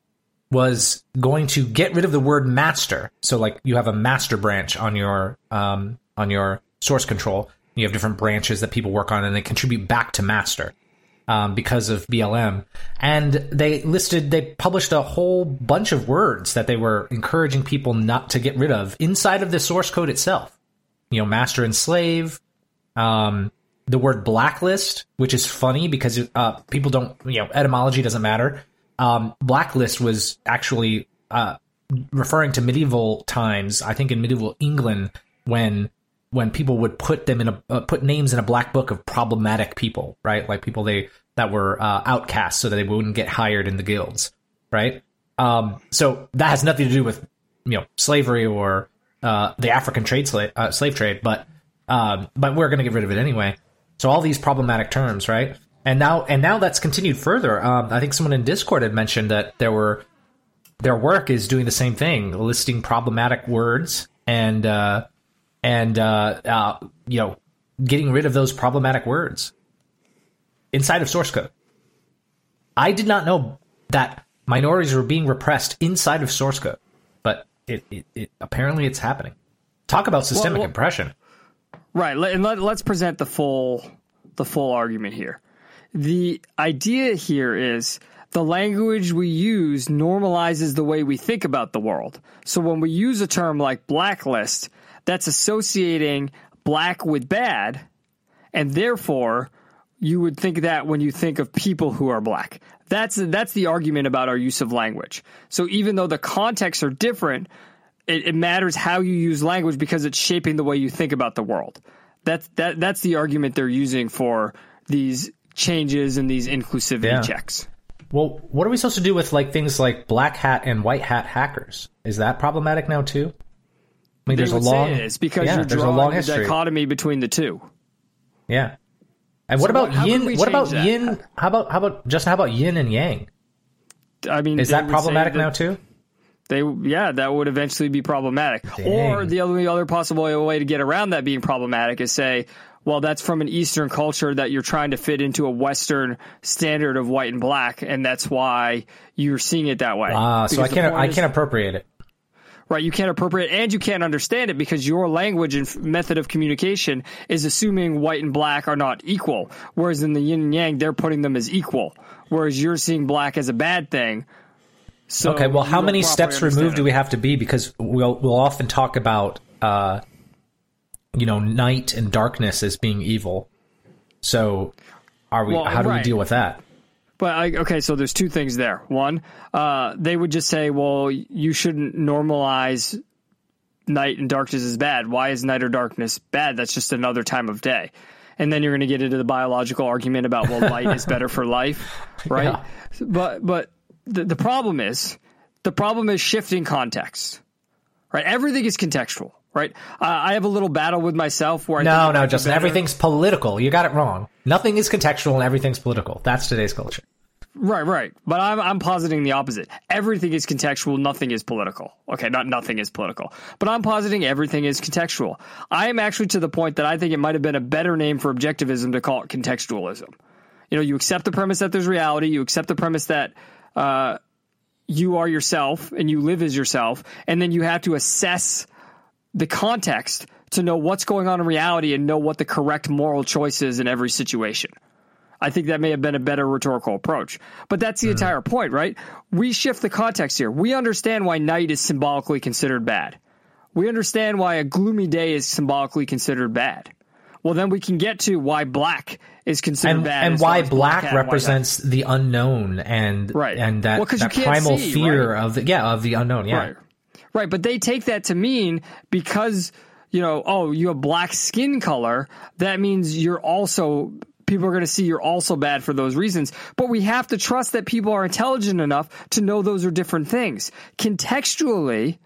was going to get rid of the word master. So like you have a master branch on your um, on your source control. You have different branches that people work on and they contribute back to master um, because of B L M. And they listed, they published a whole bunch of words that they were encouraging people not to get rid of inside of the source code itself. You know, master and slave, um, the word blacklist, which is funny because uh, people don't, you know, etymology doesn't matter. Um, blacklist was actually uh, referring to medieval times. I think in medieval England, when when people would put them in a uh, put names in a black book of problematic people, right? Like people they that were uh, outcasts, so that they wouldn't get hired in the guilds, right? Um, so that has nothing to do with you know slavery or uh, the African trade slave uh, slave trade, but um, but we're going to get rid of it anyway. So all these problematic terms, right? And now, and now that's continued further. Um, I think someone in Discord had mentioned that there were their work is doing the same thing, listing problematic words and uh, and uh, uh, you know getting rid of those problematic words inside of source code. I did not know that minorities were being repressed inside of source code, but it, it, it apparently it's happening. Talk about systemic well, well, oppression. Right, and let, let's present the full the full argument here. The idea here is the language we use normalizes the way we think about the world. So when we use a term like blacklist, that's associating black with bad, and therefore you would think that when you think of people who are black. That's that's the argument about our use of language. So even though the contexts are different, it, it matters how you use language because it's shaping the way you think about the world. That's that that's the argument they're using for these changes and these inclusivity yeah. checks. Well, what are we supposed to do with like things like black hat and white hat hackers? Is that problematic now too? I mean, They there's a would long, say it is because yeah, you're there's a drawing long the history. dichotomy between the two. Yeah. And what So about what- how can yin? we What change about that? yin? How about how about Justin? How about yin and yang? I mean, Is they that would problematic say that now too? They, yeah, that would eventually be problematic. Dang. Or the only other possible way to get around that being problematic is say, well, that's from an Eastern culture that you're trying to fit into a Western standard of white and black, and that's why you're seeing it that way. Ah, so I Because the can't point I is- can't appropriate it. right? You can't appropriate and you can't understand it because your language and f- method of communication is assuming white and black are not equal. Whereas in the yin and yang, they're putting them as equal. Whereas you're seeing black as a bad thing. So okay, well, how many steps removed it. do we have to be? Because we'll we'll often talk about, uh, you know, night and darkness as being evil. So, are we? Well, how do right. we deal with that? But I, okay, so there's two things there. One, uh, they would just say, well, you shouldn't normalize night and darkness as bad. Why is night or darkness bad? That's just another time of day. And then you're going to get into the biological argument about, well, light is better for life, right? Yeah. But but the, the problem is, the problem is shifting context, right? Everything is contextual, right? Uh, I have a little battle with myself where I No, think no, it's Justin, better. everything's political. You got it wrong. Nothing is contextual and everything's political. That's today's culture. Right, right. But I'm I'm positing the opposite. Everything is contextual, nothing is political. Okay, not nothing is political. But I'm positing everything is contextual. I am actually to the point that I think it might have been a better name for objectivism to call it contextualism. You know, you accept the premise that there's reality, you accept the premise that uh, you are yourself and you live as yourself, and then you have to assess the context to know what's going on in reality and know what the correct moral choice is in every situation. I think that may have been a better rhetorical approach. But that's the mm. entire point, right? We shift the context here. We understand why night is symbolically considered bad. We understand why a gloomy day is symbolically considered bad. Well, then we can get to why black is considered and, bad. And why black, black represents and the unknown and right. and that, well, that you primal see, fear right? of the yeah of the unknown. Yeah. Right. Right. But they take that to mean because, you know, oh, you have black skin color, that means you're also people are going to see you're also bad for those reasons. But we have to trust that people are intelligent enough to know those are different things. Contextually,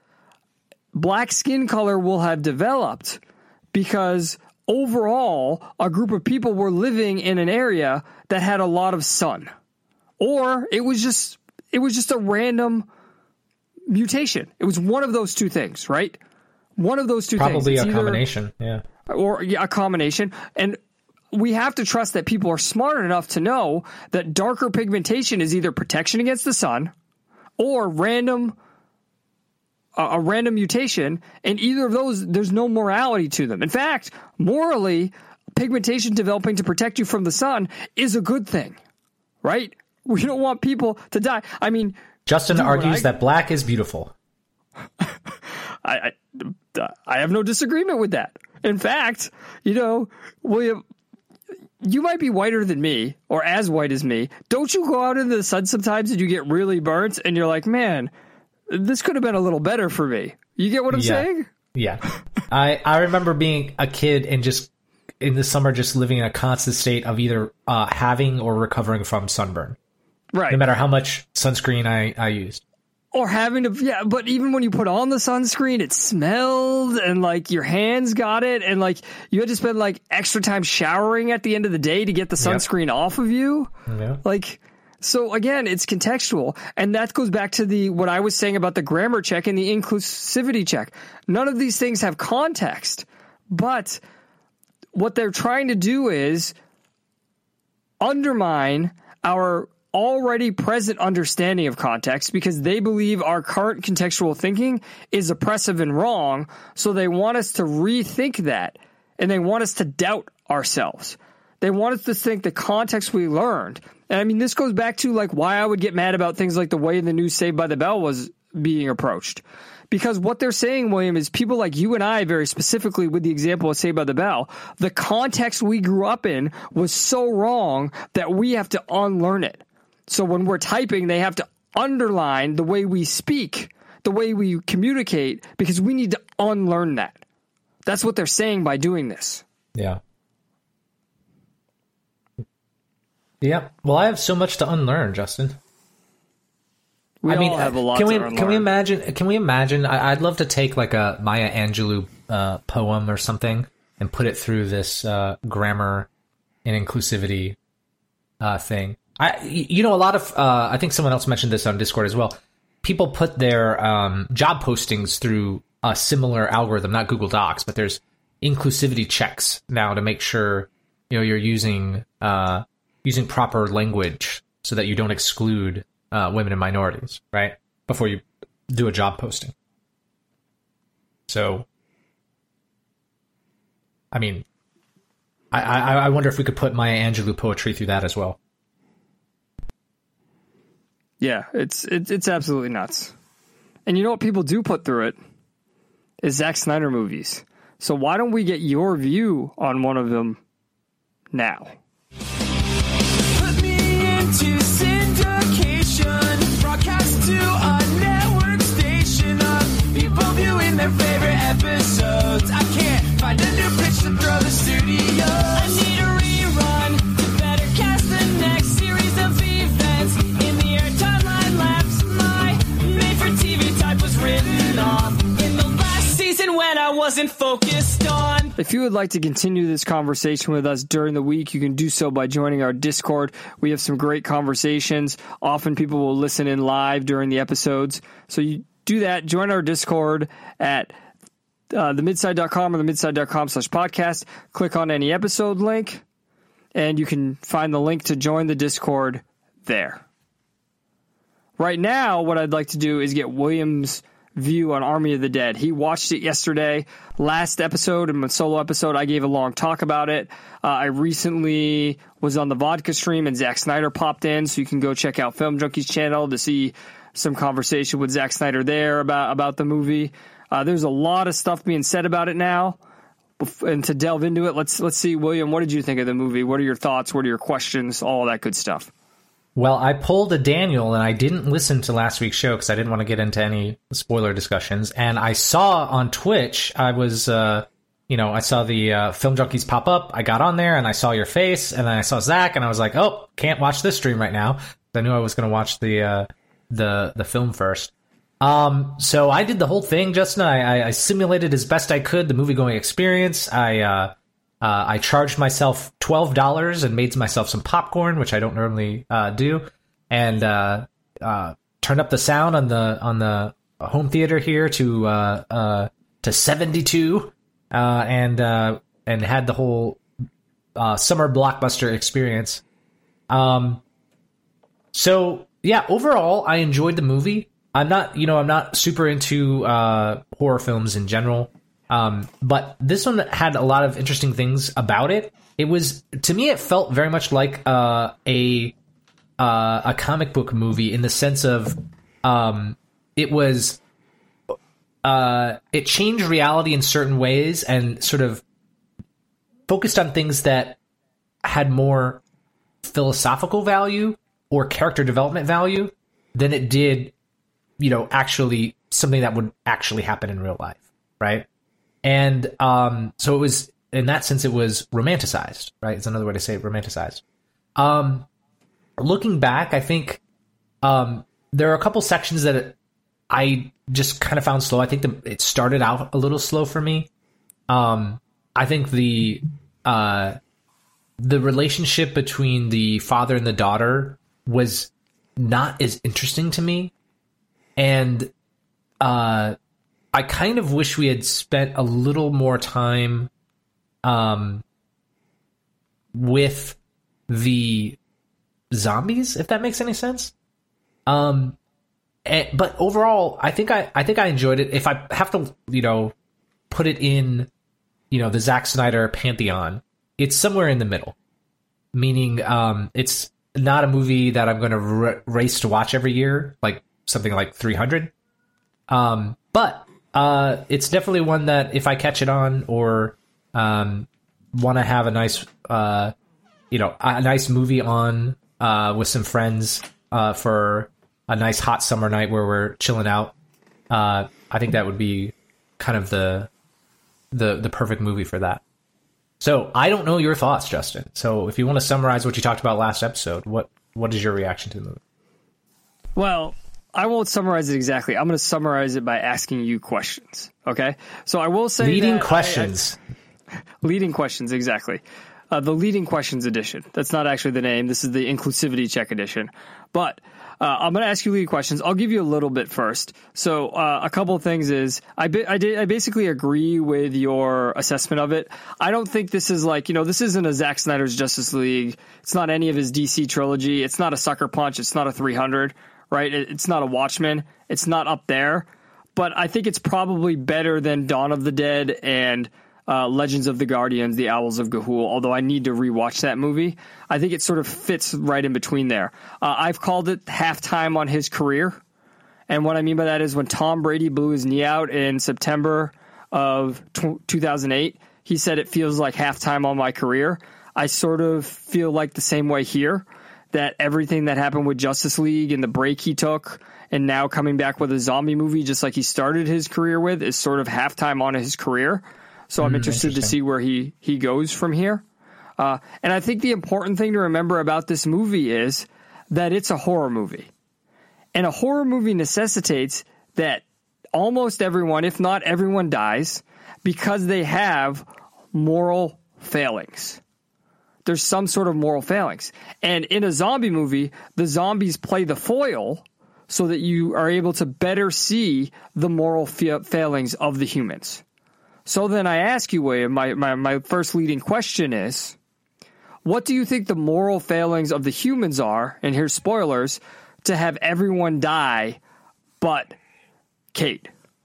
black skin color will have developed because overall, a group of people were living in an area that had a lot of sun. Or it was just it was just a random mutation. It was one of those two things, right? One of those two Probably things. Probably a either, combination, yeah. Or yeah, a combination. And we have to trust that people are smart enough to know that darker pigmentation is either protection against the sun or random uh, a random mutation, and either of those, there's no morality to them. In fact, morally, pigmentation developing to protect you from the sun is a good thing, right? We don't want people to die. I mean, Justin dude, argues I, that black is beautiful. I, I I have no disagreement with that. In fact, you know, William, you might be whiter than me or as white as me. Don't you go out into the sun sometimes and you get really burnt and you're like, man, this could have been a little better for me. You get what I'm yeah. saying? Yeah. I, I remember being a kid and just in the summer just living in a constant state of either uh, having or recovering from sunburn. Right. No matter how much sunscreen I, I used. Or having to, yeah, but even when you put on the sunscreen, it smelled and like your hands got it and like you had to spend like extra time showering at the end of the day to get the sunscreen yep. off of you. Yeah. Like, so again, it's contextual. And that goes back to the, what I was saying about the grammar check and the inclusivity check. None of these things have context, but what they're trying to do is undermine our already present understanding of context because they believe our current contextual thinking is oppressive and wrong. So they want us to rethink that and they want us to doubt ourselves. They want us to think the context we learned. And I mean, this goes back to like why I would get mad about things like the way the new Saved by the Bell was being approached. Because what they're saying, William, is people like you and I, very specifically with the example of Saved by the Bell, the context we grew up in was so wrong that we have to unlearn it. So when we're typing, they have to underline the way we speak, the way we communicate, because we need to unlearn that. That's what they're saying by doing this. Yeah. Yeah. Well, I have so much to unlearn, Justin. We I all mean, have a lot can to we unlearn. can we imagine? Can we imagine? I, I'd love to take like a Maya Angelou uh, poem or something and put it through this uh, grammar and inclusivity uh, thing. I, you know, a lot of, uh, I think someone else mentioned this on Discord as well. People put their um, job postings through a similar algorithm, not Google Docs, but there's inclusivity checks now to make sure, you know, you're using, uh, using proper language so that you don't exclude uh, women and minorities, right? Before you do a job posting. So, I mean, I, I, I wonder if we could put Maya Angelou poetry through that as well. Yeah, it's it's it's absolutely nuts. And you know what people do put through it is Zack Snyder movies. So why don't we get your view on one of them now? Put me into syndication, broadcast to a network station of people viewing their favorite episodes. I can't find a new pitch to throw the studio. I need a rerun to better cast the next series of events. In the air timeline lapse, my made-for-T V type was written off in the last season when I wasn't focused on. If you would like to continue this conversation with us during the week, you can do so by joining our Discord. We have some great conversations. Often people will listen in live during the episodes. So you do that. Join our Discord at uh, the midside dot com or the midside dot com slash podcast. Click on any episode link, and you can find the link to join the Discord there. Right now, what I'd like to do is get William's view on Army of the Dead. He watched it yesterday. Last episode, in my solo episode, I gave a long talk about it. Uh, I recently was on the Vodka stream and Zack Snyder popped in, so you can go check out Film Junkie's channel to see some conversation with Zack Snyder there about, about the movie. Uh, there's a lot of stuff being said about it now. And to delve into it, let's let's see, William, what did you think of the movie? What are your thoughts? What are your questions? All that good stuff. Well, I pulled a Daniel, and I didn't listen to last week's show because I didn't want to get into any spoiler discussions. And I saw on Twitch, I was, uh, you know, I saw the uh, Film Junkies pop up. I got on there, and I saw your face, and then I saw Zach, and I was like, oh, can't watch this stream right now. I knew I was going to watch the uh, the the film first. Um, so I did the whole thing, Justin. I, I, I simulated as best I could the movie-going experience. I uh, Uh, I charged myself twelve dollars and made myself some popcorn, which I don't normally uh, do, and uh, uh, turned up the sound on the on the home theater here to uh, uh, to seventy-two, uh, and uh, and had the whole uh, summer blockbuster experience. Um, so yeah, overall, I enjoyed the movie. I'm not, you know, I'm not super into uh, horror films in general. Um, but this one had a lot of interesting things about it. It was, to me, it felt very much like uh, a uh, a comic book movie in the sense of um, it was uh, it changed reality in certain ways and sort of focused on things that had more philosophical value or character development value than it did, you know, actually something that would actually happen in real life, right? And um, so it was, in that sense, it was romanticized, right? It's another way to say it, romanticized. Um, looking back, I think um, there are a couple sections that it, I just kind of found slow. I think the, it started out a little slow for me. Um, I think the uh, the relationship between the father and the daughter was not as interesting to me. And uh I kind of wish we had spent a little more time um, with the zombies, if that makes any sense. Um, and, but overall, I think I, I think I enjoyed it. If I have to, you know, put it in, you know, the Zack Snyder pantheon, it's somewhere in the middle. Meaning, um, it's not a movie that I'm going to r- race to watch every year, like something like three hundred. Um, but Uh, it's definitely one that if I catch it on or um, want to have a nice, uh, you know, a nice movie on uh, with some friends uh, for a nice hot summer night where we're chilling out, uh, I think that would be kind of the the the perfect movie for that. So I don't know your thoughts, Justin. So if you want to summarize what you talked about last episode, what what is your reaction to the movie? Well, I won't summarize it exactly. I'm going to summarize it by asking you questions. Okay? So I will say leading that questions. I, I, leading questions, exactly. Uh, the leading questions edition. That's not actually the name. This is the inclusivity check edition. But uh, I'm going to ask you leading questions. I'll give you a little bit first. So uh, a couple of things is I, bi- I, did, I basically agree with your assessment of it. I don't think this is like, you know, this isn't a Zack Snyder's Justice League. It's not any of his D C trilogy. It's not a Sucker Punch. It's not a three hundred. Right? It's not a Watchmen. It's not up there. but I think it's probably better than Dawn of the Dead and uh, Legends of the Guardians, The Owls of Ga'Hoole, although I need to rewatch that movie. I think it sort of fits right in between there. Uh, I've called it halftime on his career. And what I mean by that is when Tom Brady blew his knee out in September of two thousand eight, he said it feels like halftime on my career. I sort of feel like the same way here, that everything that happened with Justice League and the break he took and now coming back with a zombie movie just like he started his career with is sort of halftime on his career. So I'm mm, interested to see where he, he goes from here. Uh, and I think the important thing to remember about this movie is that it's a horror movie. And a horror movie necessitates that almost everyone, if not everyone, dies because they have moral failings. There's some sort of moral failings. And in a zombie movie, the zombies play the foil so that you are able to better see the moral fa- failings of the humans. So then I ask you, William, my, my, my first leading question is, what do you think the moral failings of the humans are, and here's spoilers, to have everyone die but Kate?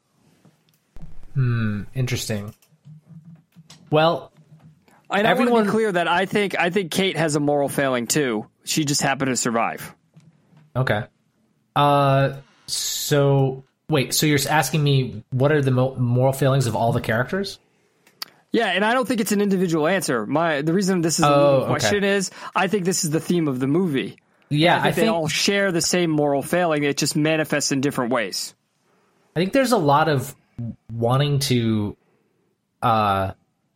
Hmm, interesting. Well, and everyone... I want to be clear that I think I think Kate has a moral failing too. She just happened to survive. Okay. Uh, so wait, so you're asking me what are the mo- moral failings of all the characters? Yeah, and I don't think it's an individual answer. My the reason this is a oh, leading question okay. is I think this is the theme of the movie. Yeah, I think, I they think all share the same moral failing. It just manifests in different ways. I think there's a lot of wanting to, uh,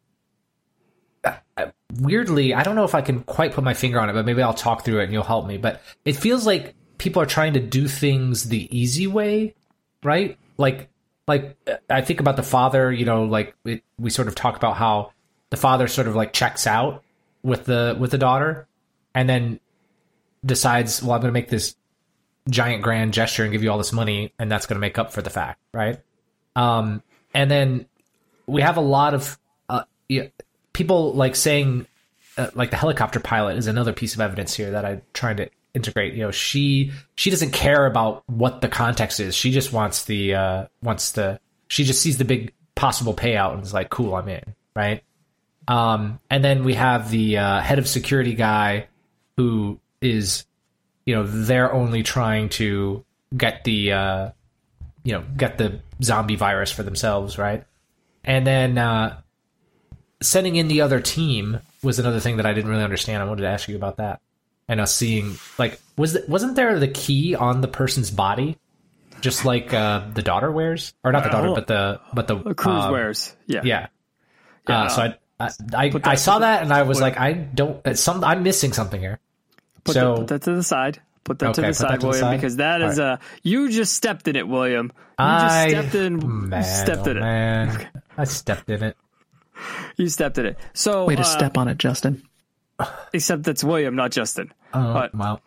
weirdly, I don't know if I can quite put my finger on it, but maybe I'll talk through it and you'll help me. But it feels like people are trying to do things the easy way, right? Like, like I think about the father. You know, like it, we sort of talk about how the father sort of like checks out with the with the daughter, and then decides, well, I'm going to make this giant grand gesture and give you all this money, and that's going to make up for the fact, right? Um, and then we have a lot of uh, yeah, people like saying, uh, like the helicopter pilot is another piece of evidence here that I'm trying to integrate. You know, she she doesn't care about what the context is. She just wants the uh, wants the she just sees the big possible payout and is like, cool, I'm in, right? Um, and then we have the uh, head of security guy who is, you know, they're only trying to get the, uh, you know, get the zombie virus for themselves, right? And then uh, sending in the other team was another thing that I didn't really understand. I wanted to ask you about that. And us seeing, like, was the, wasn't there the key on the person's body, just like uh, the daughter wears, or not the daughter, but the but the The Cruz um, wears, yeah, yeah. yeah. Uh, so I I I, that, I saw that and I was put, like, I don't. Some I'm missing something here. Put, so, that, put that to the side. Put that okay, to the side, to the William, side? because that All is right. a you just stepped in it, William. You I, just stepped in, man, stepped oh in it. Man. I stepped in it. You stepped in it. So way to uh, step on it, Justin. Except that's William, not Justin. Oh, But- well.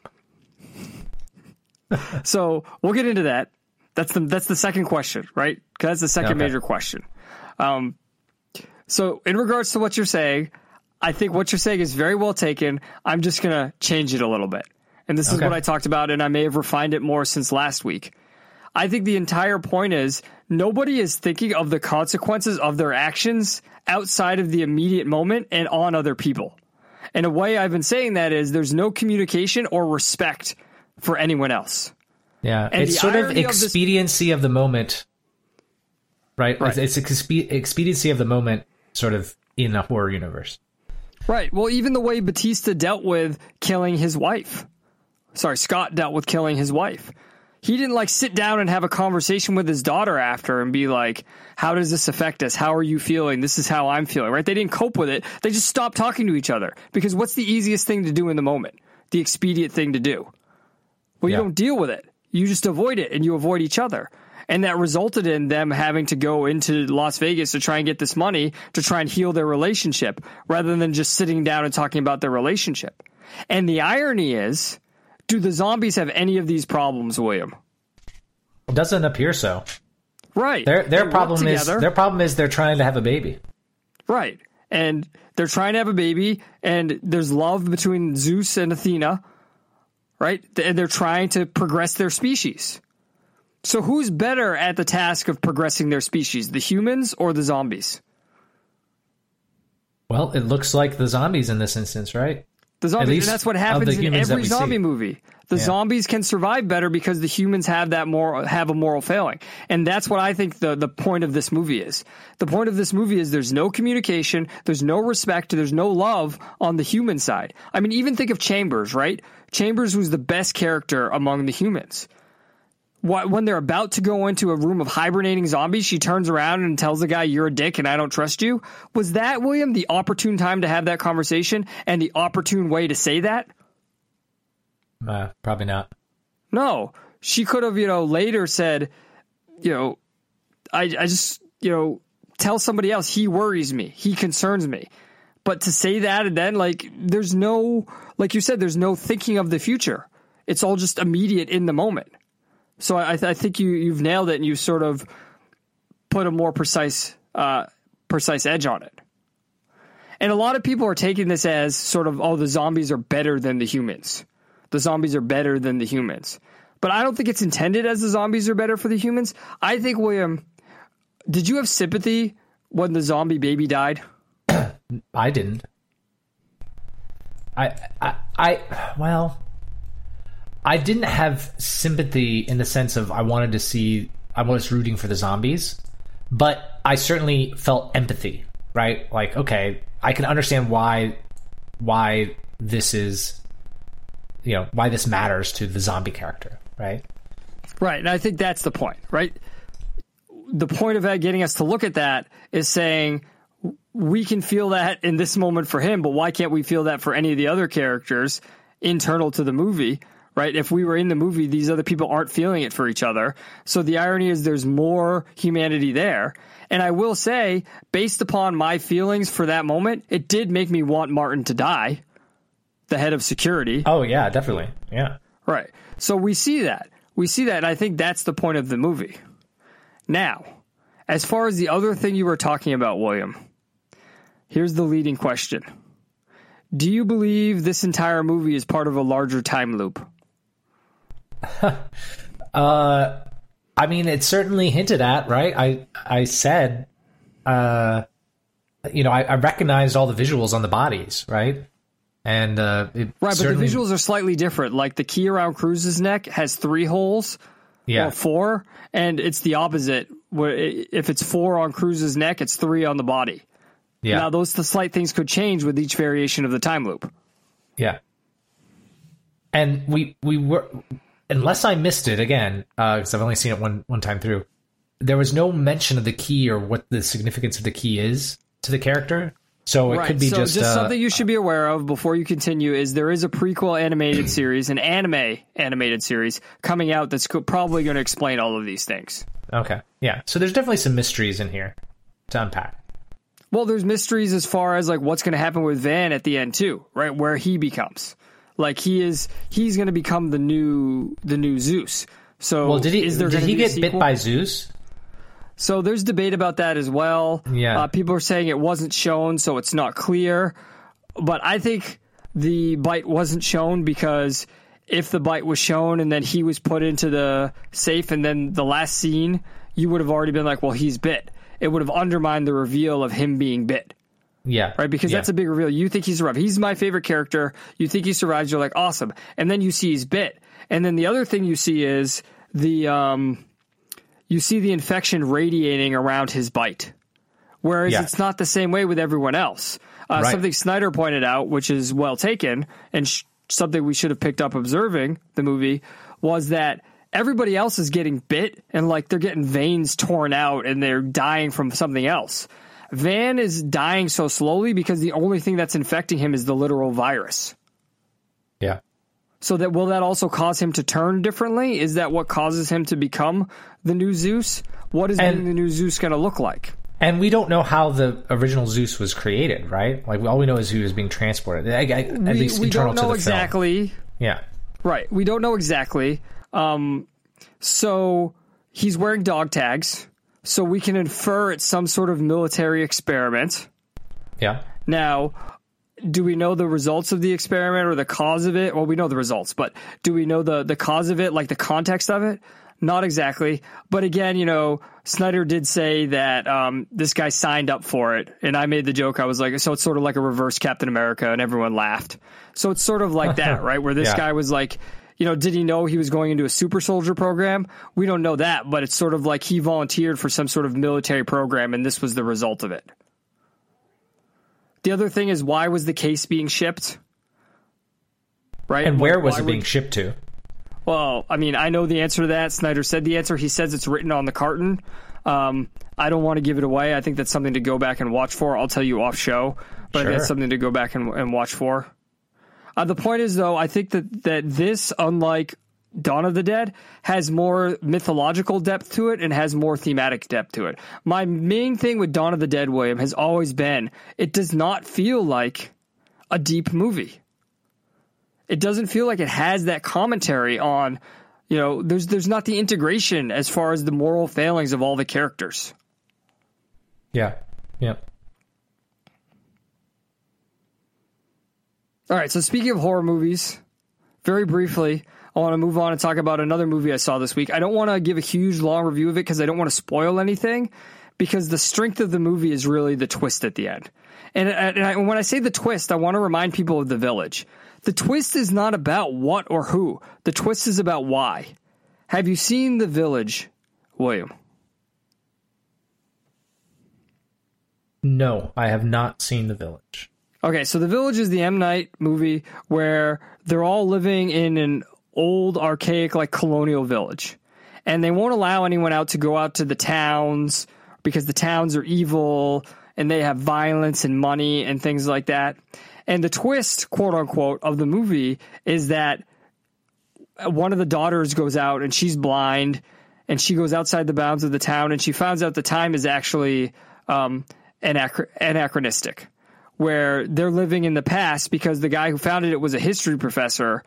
So we'll get into that. That's the that's the second question, right? Because that's the second Okay. major question. Um, so in regards to what you're saying, I think what you're saying is very well taken. I'm just going to change it a little bit. And this is Okay. what I talked about, and I may have refined it more since last week. I think the entire point is nobody is thinking of the consequences of their actions outside of the immediate moment and on other people. And a way I've been saying that is there's no communication or respect for anyone else. Yeah, And it's the sort of irony of this- expediency of, the moment, right? Right. It's, it's expe- expediency of the moment, sort of in a horror universe. Right. Well, even the way Batista dealt with killing his wife. Sorry, Scott dealt with killing his wife. He didn't like sit down and have a conversation with his daughter after and be like, how does this affect us? How are you feeling? This is how I'm feeling, right? They didn't cope with it. They just stopped talking to each other because what's the easiest thing to do in the moment? The expedient thing to do. Well, you Yeah. don't deal with it. You just avoid it and you avoid each other. And that resulted in them having to go into Las Vegas to try and get this money to try and heal their relationship rather than just sitting down and talking about their relationship. And the irony is, do the zombies have any of these problems, William? It doesn't appear so. Right. Their their They work problem is together. their problem is they're trying to have a baby. Right. And they're trying to have a baby, and there's love between Zeus and Athena, right? And they're trying to progress their species. So who's better at the task of progressing their species, the humans or the zombies? Well, it looks like the zombies in this instance, right? The zombies, least and that's what of happens the in humans that every we zombie see. movie. The Yeah. zombies can survive better because the humans have that moral, have a moral failing. And that's what I think the, the point of this movie is. The point of this movie is there's no communication, there's no respect, there's no love on the human side. I mean, even think of Chambers, right? Chambers was the best character among the humans. What, when they're about to go into a room of hibernating zombies, she turns around and tells the guy, "You're a dick and I don't trust you." Was that, William, the opportune time to have that conversation and the opportune way to say that? Uh, probably not. No. She could have, you know, later said, you know, I, I just, you know, tell somebody else, he worries me, he concerns me. But to say that and then, like, there's no, like you said, there's no thinking of the future. It's all just immediate in the moment. So I, th- I think you, you've nailed it, and you sort of put a more precise, uh, precise edge on it. And a lot of people are taking this as sort of, oh, the zombies are better than the humans. The zombies are better than the humans. But I don't think it's intended as the zombies are better for the humans. I think, William, did you have sympathy when the zombie baby died? I didn't. I, I, I, well, I didn't have sympathy in the sense of I wanted to see, I was rooting for the zombies, but I certainly felt empathy, right? Like, okay, I can understand why, why this is, you know, why this matters to the zombie character, right? Right, and I think that's the point, right? The point of that getting us to look at that is saying we can feel that in this moment for him, but why can't we feel that for any of the other characters internal to the movie, right? If we were in the movie, these other people aren't feeling it for each other. So the irony is there's more humanity there. And I will say, based upon my feelings for that moment, it did make me want Martin to die, the head of security. Oh, yeah, definitely. Yeah. Right. So we see that. We see that, and I think that's the point of the movie. Now, as far as the other thing you were talking about, William, here's the leading question. Do you believe this entire movie is part of a larger time loop? uh, I mean, it's certainly hinted at, right? I I said, uh, you know, I, I recognized all the visuals on the bodies, right? And uh, it right, but certainly... the visuals are slightly different. Like the key around Cruz's neck has three holes, yeah, or four, and it's the opposite. Where if it's four on Cruz's neck, it's three on the body. Yeah. Now, those the slight things could change with each variation of the time loop. Yeah. And we we were, unless I missed it again, because uh, I've only seen it one one time through, there was no mention of the key or what the significance of the key is to the character. So it right. could be so just, just uh, something you should be aware of before you continue is there is a prequel animated series, an anime animated series coming out that's co- probably going to explain all of these things. Okay. Yeah. So there's definitely some mysteries in here to unpack. Well, there's mysteries as far as like what's going to happen with Van at the end too, right? Where he becomes like he is, he's going to become the new, the new Zeus. So well, did he, is there did he be a get bit sequel? by Zeus? So there's debate about that as well. Yeah. Uh, people are saying it wasn't shown, so it's not clear. But I think the bite wasn't shown because if the bite was shown and then he was put into the safe and then the last scene, you would have already been like, well, he's bit. It would have undermined the reveal of him being bit. Yeah. Right? Because yeah. that's a big reveal. You think he survived. He's my favorite character. You think he survives. You're like, awesome. And then you see he's bit. And then the other thing you see is the, um, you see the infection radiating around his bite. Whereas yeah. it's not the same way with everyone else. Uh, right. Something Snyder pointed out, which is well taken, and sh- something we should have picked up observing the movie, was that everybody else is getting bit and like they're getting veins torn out and they're dying from something else. Van is dying so slowly because the only thing that's infecting him is the literal virus. Yeah. So that will that also cause him to turn differently? Is that what causes him to become the new Zeus? What is And- being the new Zeus going to look like? And we don't know how the original Zeus was created, right? Like all we know is he was being transported. I, I, at we, least we internal don't know to the exactly. film. Yeah. Right. We don't know exactly. Um, so he's wearing dog tags. So we can infer it's some sort of military experiment. Yeah. Now, do we know the results of the experiment or the cause of it? Well, we know the results, but do we know the, the cause of it, like the context of it? not exactly. But again, you know, Snyder did say that um, this guy signed up for it. And I made the joke. I was like, so it's sort of like a reverse Captain America, and everyone laughed. So it's sort of like that, right? Where this Yeah. guy was like, you know, did he know he was going into a super soldier program? We don't know that, but it's sort of like he volunteered for some sort of military program, and this was the result of it. The other thing is, why was the case being shipped? Right? And where was Why it being would- shipped to? Well, I mean, I know the answer to that. Snyder said the answer. He says it's written on the carton. Um, I don't want to give it away. I think that's something to go back and watch for. I'll tell you off show, but I think Sure. that's something to go back and, and watch for. Uh, the point is, though, I think that, that this, unlike Dawn of the Dead, has more mythological depth to it and has more thematic depth to it. My main thing with Dawn of the Dead, William, has always been it does not feel like a deep movie. It doesn't feel like it has that commentary on, you know, there's there's not the integration as far as the moral failings of all the characters. Yeah. Yeah. All right, so speaking of horror movies, very briefly, I want to move on and talk about another movie I saw this week. I don't want to give a huge, long review of it because I don't want to spoil anything, because the strength of the movie is really the twist at the end. And, and I, when I say the twist, I want to remind people of The Village. The twist is not about what or who. The twist is about why. Have you seen The Village, William? No, I have not seen The Village. Okay, so The Village is the M. Night movie where they're all living in an old, archaic, like colonial village. And they won't allow anyone out to go out to the towns because the towns are evil and they have violence and money and things like that. And the twist, quote unquote, of the movie is that one of the daughters goes out and she's blind and she goes outside the bounds of the town and she finds out the time is actually um, anachro- anachronistic, where they're living in the past because the guy who founded it was a history professor,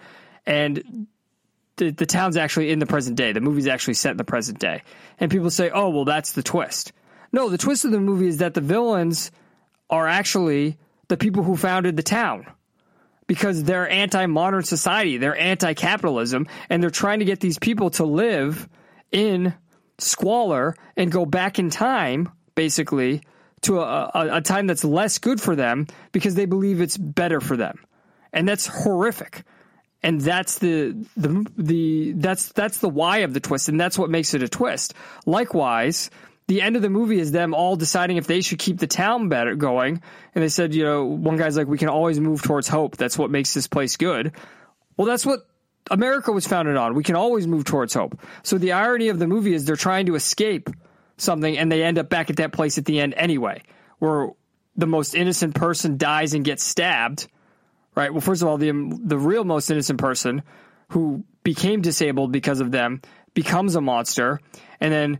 and the, the town's actually in the present day. The movie's actually set in the present day. And people say, oh, well, that's the twist. No, the twist of the movie is that the villains are actually the people who founded the town, because they're anti-modern society, they're anti-capitalism, and they're trying to get these people to live in squalor and go back in time, basically, to a, a, a time that's less good for them because they believe it's better for them. And that's horrific. And that's the the the that's that's the why of the twist, and that's what makes it a twist. Likewise, the end of the movie is them all deciding if they should keep the town better going. And they said, you know, one guy's like, we can always move towards hope. That's what makes this place good. Well, that's what America was founded on. We can always move towards hope. So the irony of the movie is they're trying to escape something and they end up back at that place at the end anyway, where the most innocent person dies and gets stabbed. Right. Well, first of all, the the real most innocent person who became disabled because of them becomes a monster. And then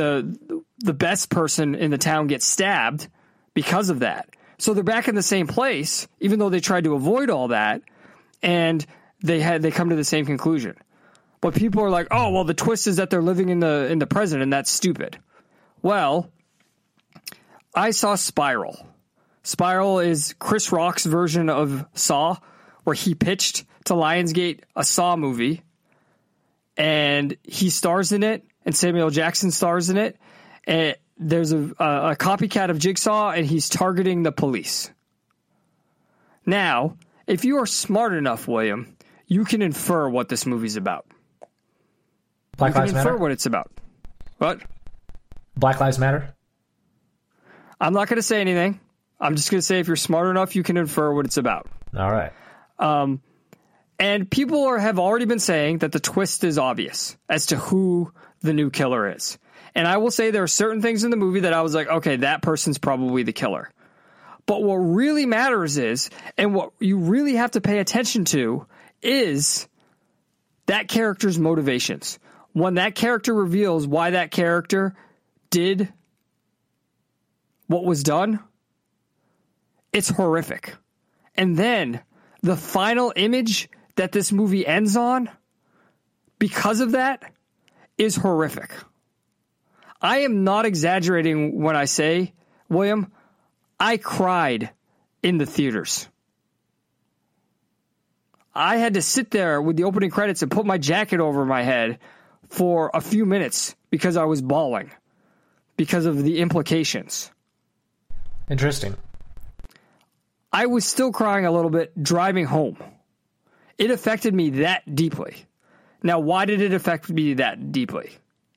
the the best person in the town gets stabbed because of that. So they're back in the same place, even though they tried to avoid all that, and they had they come to the same conclusion. But people are like, oh, well, the twist is that they're living in the in the present, and that's stupid. Well, I saw Spiral. Spiral is Chris Rock's version of Saw, where he pitched to Lionsgate a Saw movie, and he stars in it, and Samuel Jackson stars in it. And there's a, a, a copycat of Jigsaw, and he's targeting the police. Now, if you are smart enough, William, you can infer what this movie's about. Black you can Lives infer Matter? what it's about. What? Black Lives Matter? I'm not going to say anything. I'm just going to say if you're smart enough, you can infer what it's about. All right. Um, and people are, have already been saying that the twist is obvious as to who the new killer is. And I will say there are certain things in the movie that I was like, okay, that person's probably the killer. But what really matters is, and what you really have to pay attention to, is that character's motivations. When that character reveals why that character did what was done, it's horrific. And then the final image that this movie ends on, because of that, is horrific. I am not exaggerating when I say, William, I cried in the theaters. I had to sit there with the opening credits and put my jacket over my head for a few minutes because I was bawling because of the implications. Interesting. I was still crying a little bit driving home. It affected me that deeply. Now, why did it affect me that deeply?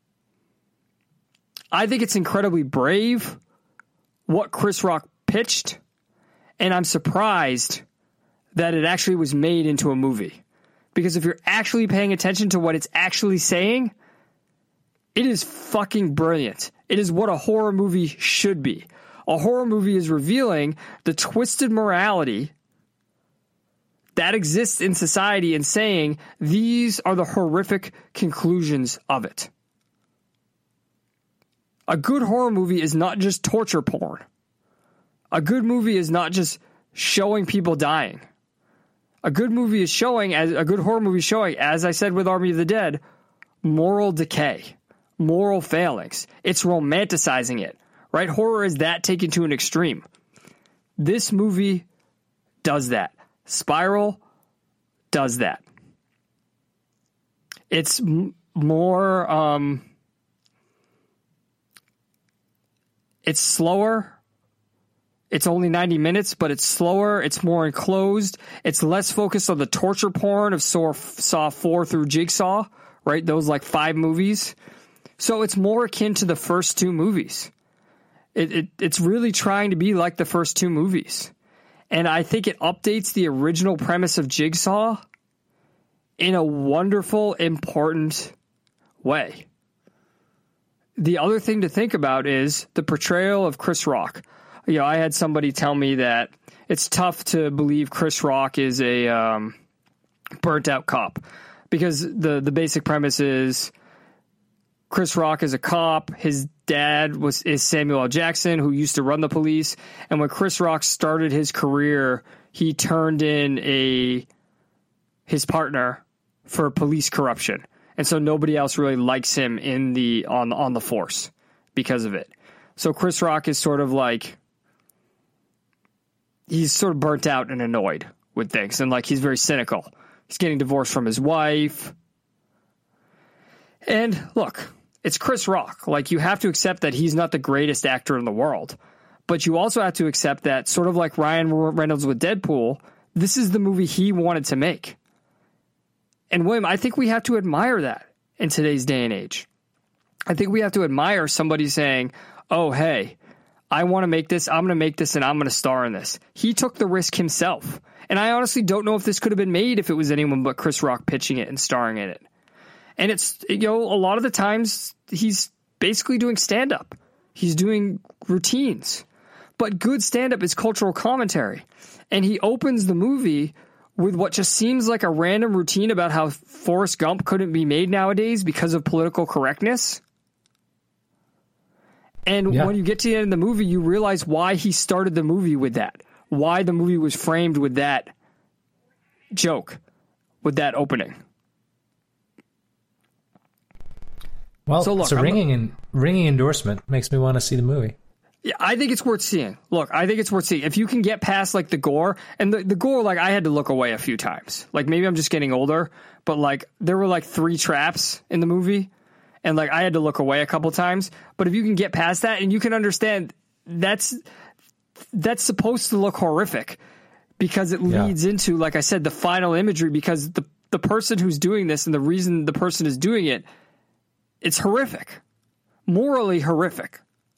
I think it's incredibly brave what Chris Rock pitched, and I'm surprised that it actually was made into a movie. Because if you're actually paying attention to what it's actually saying, it is fucking brilliant. It is what a horror movie should be. A horror movie is revealing the twisted morality that exists in society and saying these are the horrific conclusions of it. A good horror movie is not just torture porn. A good movie is not just showing people dying. A good movie is showing, as a good horror movie is showing, as I said with Army of the Dead, moral decay, moral failings. It's romanticizing it, right? Horror is that taken to an extreme. This movie does that. Spiral does that. It's m- more, um, it's slower. It's only ninety minutes, but it's slower. It's more enclosed. It's less focused on the torture porn of Saw, Saw four through Jigsaw, right? Those like five movies. So it's more akin to the first two movies. It, it It's really trying to be like the first two movies. And I think it updates the original premise of Jigsaw in a wonderful, important way. The other thing to think about is the portrayal of Chris Rock. You know, I had somebody tell me that it's tough to believe Chris Rock is a um, burnt out cop because the, the basic premise is Chris Rock is a cop. His dad was is Samuel L. Jackson, who used to run the police. And when Chris Rock started his career, he turned in a his partner for police corruption. And so nobody else really likes him in the on on the force because of it. So Chris Rock is sort of like, he's sort of burnt out and annoyed with things. And like, he's very cynical. He's getting divorced from his wife. And look, it's Chris Rock. Like, you have to accept that he's not the greatest actor in the world. But you also have to accept that, sort of like Ryan Reynolds with Deadpool, this is the movie he wanted to make. And William, I think we have to admire that in today's day and age. I think we have to admire somebody saying, oh, hey, I want to make this, I'm going to make this, and I'm going to star in this. He took the risk himself. And I honestly don't know if this could have been made if it was anyone but Chris Rock pitching it and starring in it. And it's, you know, a lot of the times he's basically doing stand-up. He's doing routines. But good stand-up is cultural commentary. And he opens the movie with what just seems like a random routine about how Forrest Gump couldn't be made nowadays because of political correctness. And yeah. When you get to the end of the movie, you realize why he started the movie with that. Why the movie was framed with that joke, with that opening. Well, so look, it's a ringing, in, ringing endorsement. Makes me want to see the movie. Yeah, I think it's worth seeing. Look, I think it's worth seeing. If you can get past, like, the gore, and the, the gore, like, I had to look away a few times. Like, maybe I'm just getting older, but, like, there were, like, three traps in the movie. And, like, I had to look away a couple times. But if you can get past that and you can understand that's that's supposed to look horrific because it leads yeah. into, like I said, the final imagery, because the, the person who's doing this and the reason the person is doing it, it's horrific. Morally horrific.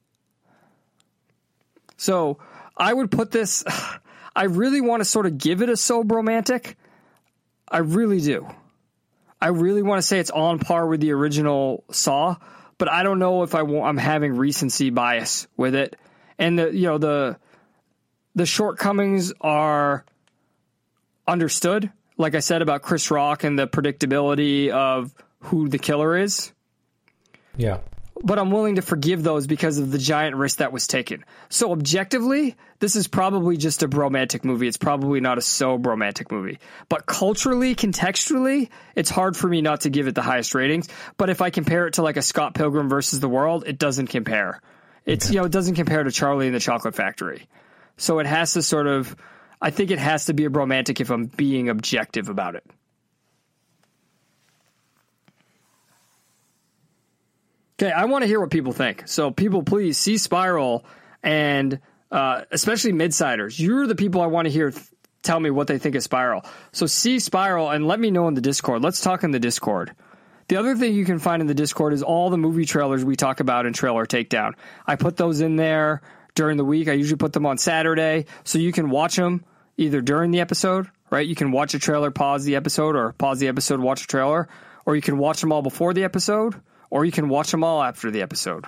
So I would put this, I really want to sort of give it a soap romantic. I really do. I really want to say it's on par with the original Saw, but I don't know if I want, I'm having recency bias with it. And the, you know, the, the shortcomings are understood. Like I said about Chris Rock and the predictability of who the killer is. Yeah. But I'm willing to forgive those because of the giant risk that was taken. So objectively, this is probably just a bromantic movie. It's probably not a so bromantic movie. But culturally, contextually, it's hard for me not to give it the highest ratings. But if I compare it to like a Scott Pilgrim versus the World, it doesn't compare. It's, okay. you know, it doesn't compare to Charlie and the Chocolate Factory. So it has to sort of, I think it has to be a bromantic if I'm being objective about it. Okay, I want to hear what people think. So people, please see Spiral, and uh, especially Midsiders. You're the people I want to hear th- tell me what they think of Spiral. So see Spiral and let me know in the Discord. Let's talk in the Discord. The other thing you can find in the Discord is all the movie trailers we talk about in Trailer Takedown. I put those in there during the week. I usually put them on Saturday, so you can watch them either during the episode, right? You can watch a trailer, pause the episode, or pause the episode, watch a trailer, or you can watch them all before the episode, or you can watch them all after the episode.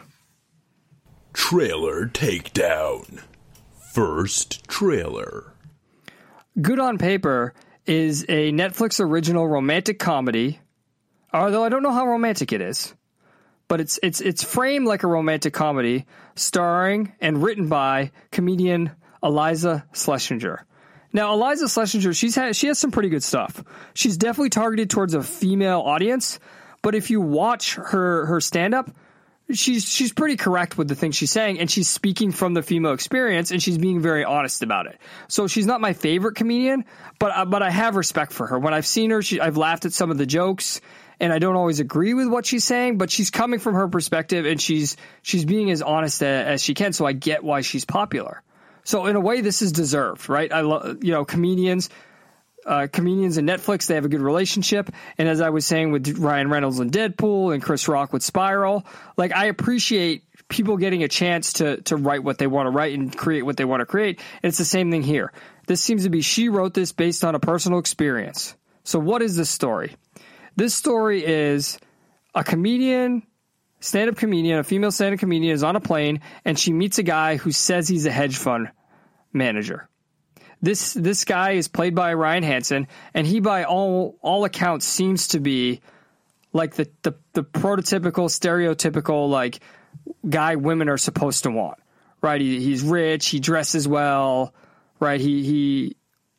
Trailer Takedown. First trailer. Good on Paper is a Netflix original romantic comedy, although I don't know how romantic it is, but it's it's it's framed like a romantic comedy, starring and written by comedian Iliza Shlesinger. Now, Iliza Shlesinger, she's had, she has some pretty good stuff. She's definitely targeted towards a female audience, but if you watch her her stand-up, she's she's pretty correct with the things she's saying, and she's speaking from the female experience, and she's being very honest about it. So she's not my favorite comedian, but uh, but I have respect for her. When I've seen her, she, I've laughed at some of the jokes, and I don't always agree with what she's saying, but she's coming from her perspective, and she's she's being as honest as, as she can. So I get why she's popular. So in a way, this is deserved, right? I love, you know, comedians. Uh, comedians and Netflix, they have a good relationship. And as I was saying with Ryan Reynolds and Deadpool and Chris Rock with Spiral, like I appreciate people getting a chance to to write what they want to write and create what they want to create. And it's the same thing here. This seems to be, she wrote this based on a personal experience. So what is this story? This story is a comedian, stand-up comedian, a female stand-up comedian is on a plane, and she meets a guy who says he's a hedge fund manager. This this guy is played by Ryan Hansen, and he, by all all accounts, seems to be like the, the, the prototypical, stereotypical, like, guy women are supposed to want, right? He, he's rich, he dresses well, right? He, he,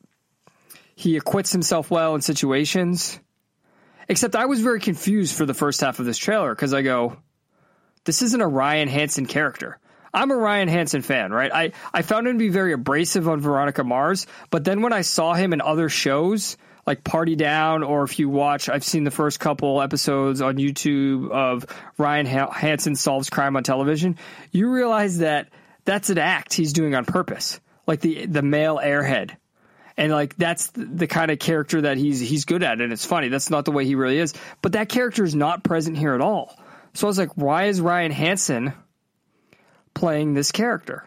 he acquits himself well in situations. Except I was very confused for the first half of this trailer, because I go, this isn't a Ryan Hansen character. I'm a Ryan Hansen fan, right? I, I found him to be very abrasive on Veronica Mars, but then when I saw him in other shows, like Party Down, or if you watch, I've seen the first couple episodes on YouTube of Ryan Hansen Solves Crime on Television, you realize that that's an act he's doing on purpose, like the the male airhead. And like that's the kind of character that he's he's good at, and it's funny. That's not the way he really is. But that character is not present here at all. So I was like, why is Ryan Hansen playing this character?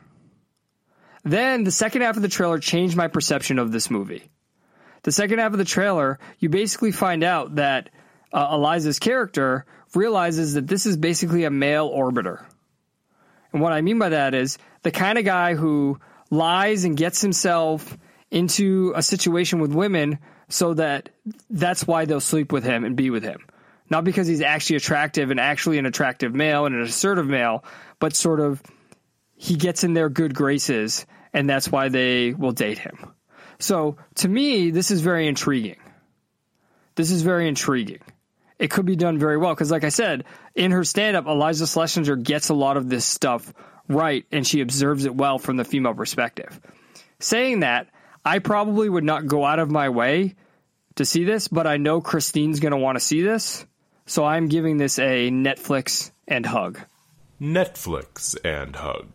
Then the second half of the trailer changed my perception of this movie. The second half of the trailer, you basically find out that uh, Eliza's character realizes that this is basically a male orbiter. And what I mean by that is the kind of guy who lies and gets himself into a situation with women so that that's why they'll sleep with him and be with him. Not because he's actually attractive and actually an attractive male and an assertive male, but sort of he gets in their good graces, and that's why they will date him. So to me, this is very intriguing. This is very intriguing. It could be done very well because, like I said, in her stand-up, Iliza Shlesinger gets a lot of this stuff right, and she observes it well from the female perspective. Saying that, I probably would not go out of my way to see this, but I know Christine's going to want to see this, so I'm giving this a Netflix and hug. Netflix and hug.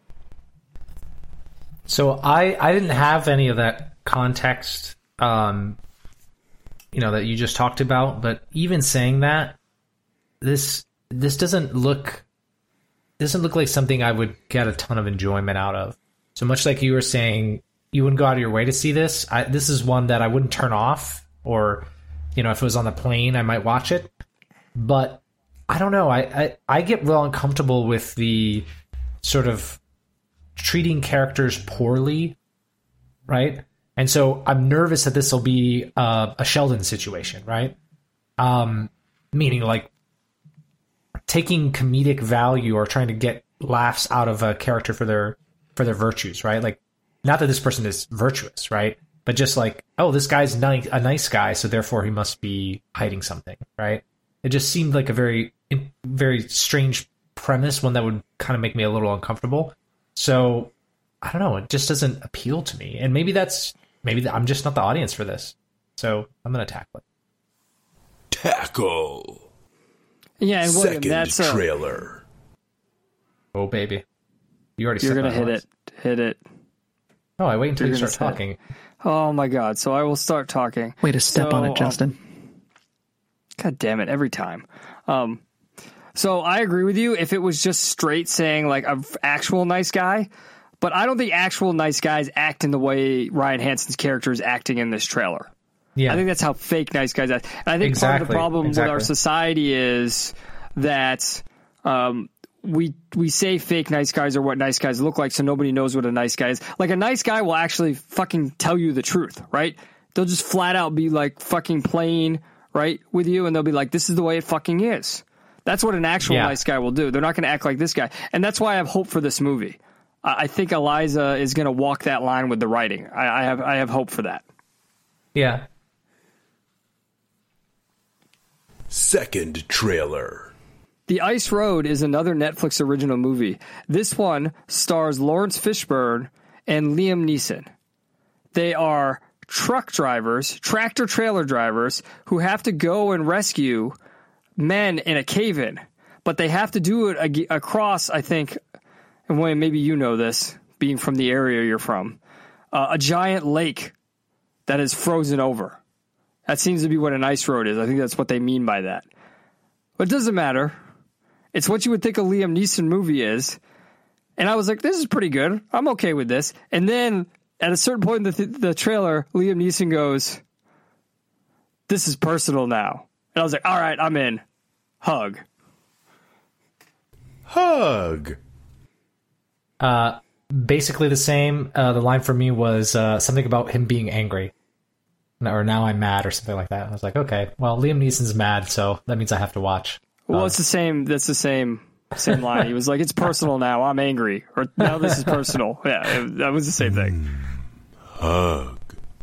So I, I didn't have any of that context, um, you know, that you just talked about. But even saying that, this this doesn't look doesn't look like something I would get a ton of enjoyment out of. So much like you were saying, you wouldn't go out of your way to see this. I, this is one that I wouldn't turn off, or you know, if it was on the plane, I might watch it. But I don't know. I I, I get real uncomfortable with the sort of treating characters poorly, right? And so I'm nervous that this will be uh, a Sheldon situation, right? Um, meaning like taking comedic value or trying to get laughs out of a character for their for their virtues, right? Like, not that this person is virtuous, right? But just like, oh, this guy's nice, a nice guy, so therefore he must be hiding something, right? It just seemed like a very, very strange premise, one that would kind of make me a little uncomfortable. So, I don't know, it just doesn't appeal to me. And maybe that's, maybe I'm just not the audience for this. So, I'm going to tackle it. Tackle. Yeah, and William, Second that's a, trailer. Oh, baby. You already you're said gonna my hit lines. it. Hit it. Oh, I wait until You're you gonna start say it. talking. Oh my god. So I will start talking. Way to step So, on it, um, Justin. God damn it, every time. Um, so I agree with you if it was just straight saying like an actual nice guy, but I don't think actual nice guys act in the way Ryan Hansen's character is acting in this trailer. Yeah. I think that's how fake nice guys act. And I think part of the Exactly, problem exactly. with our society is that um, we we say fake nice guys are what nice guys look like, so nobody knows what a nice guy is. Like a nice guy will actually fucking tell you the truth, right? They'll just flat out be like fucking plain, right, with you, and they'll be like, this is the way it fucking is. That's what an actual Yeah. nice guy will do. They're not going to act like this guy. And that's why I have hope for this movie. I I think Eliza is going to walk that line with the writing. I, I have I have hope for that. Yeah. Second trailer. The Ice Road is another Netflix original movie. This one stars Lawrence Fishburne and Liam Neeson. They are truck drivers, tractor trailer drivers, who have to go and rescue men in a cave-in. But they have to do it ag- across, I think, and William, maybe you know this, being from the area you're from, uh, a giant lake that is frozen over. That seems to be what an ice road is. I think that's what they mean by that. But it doesn't matter. It's what you would think a Liam Neeson movie is. And I was like, this is pretty good. I'm okay with this. And then at a certain point in the, th- the trailer, Liam Neeson goes, this is personal now. And I was like, all right, I'm in. Hug. Hug. Uh, basically the same. Uh, the line for me was uh, something about him being angry. Or now I'm mad or something like that. I was like, okay, well, Liam Neeson's mad, so that means I have to watch. Well, Uh, it's the same. That's the same same line. He was like, it's personal now. I'm angry. Or now this is personal. Yeah, it, that was the same thing. Hug.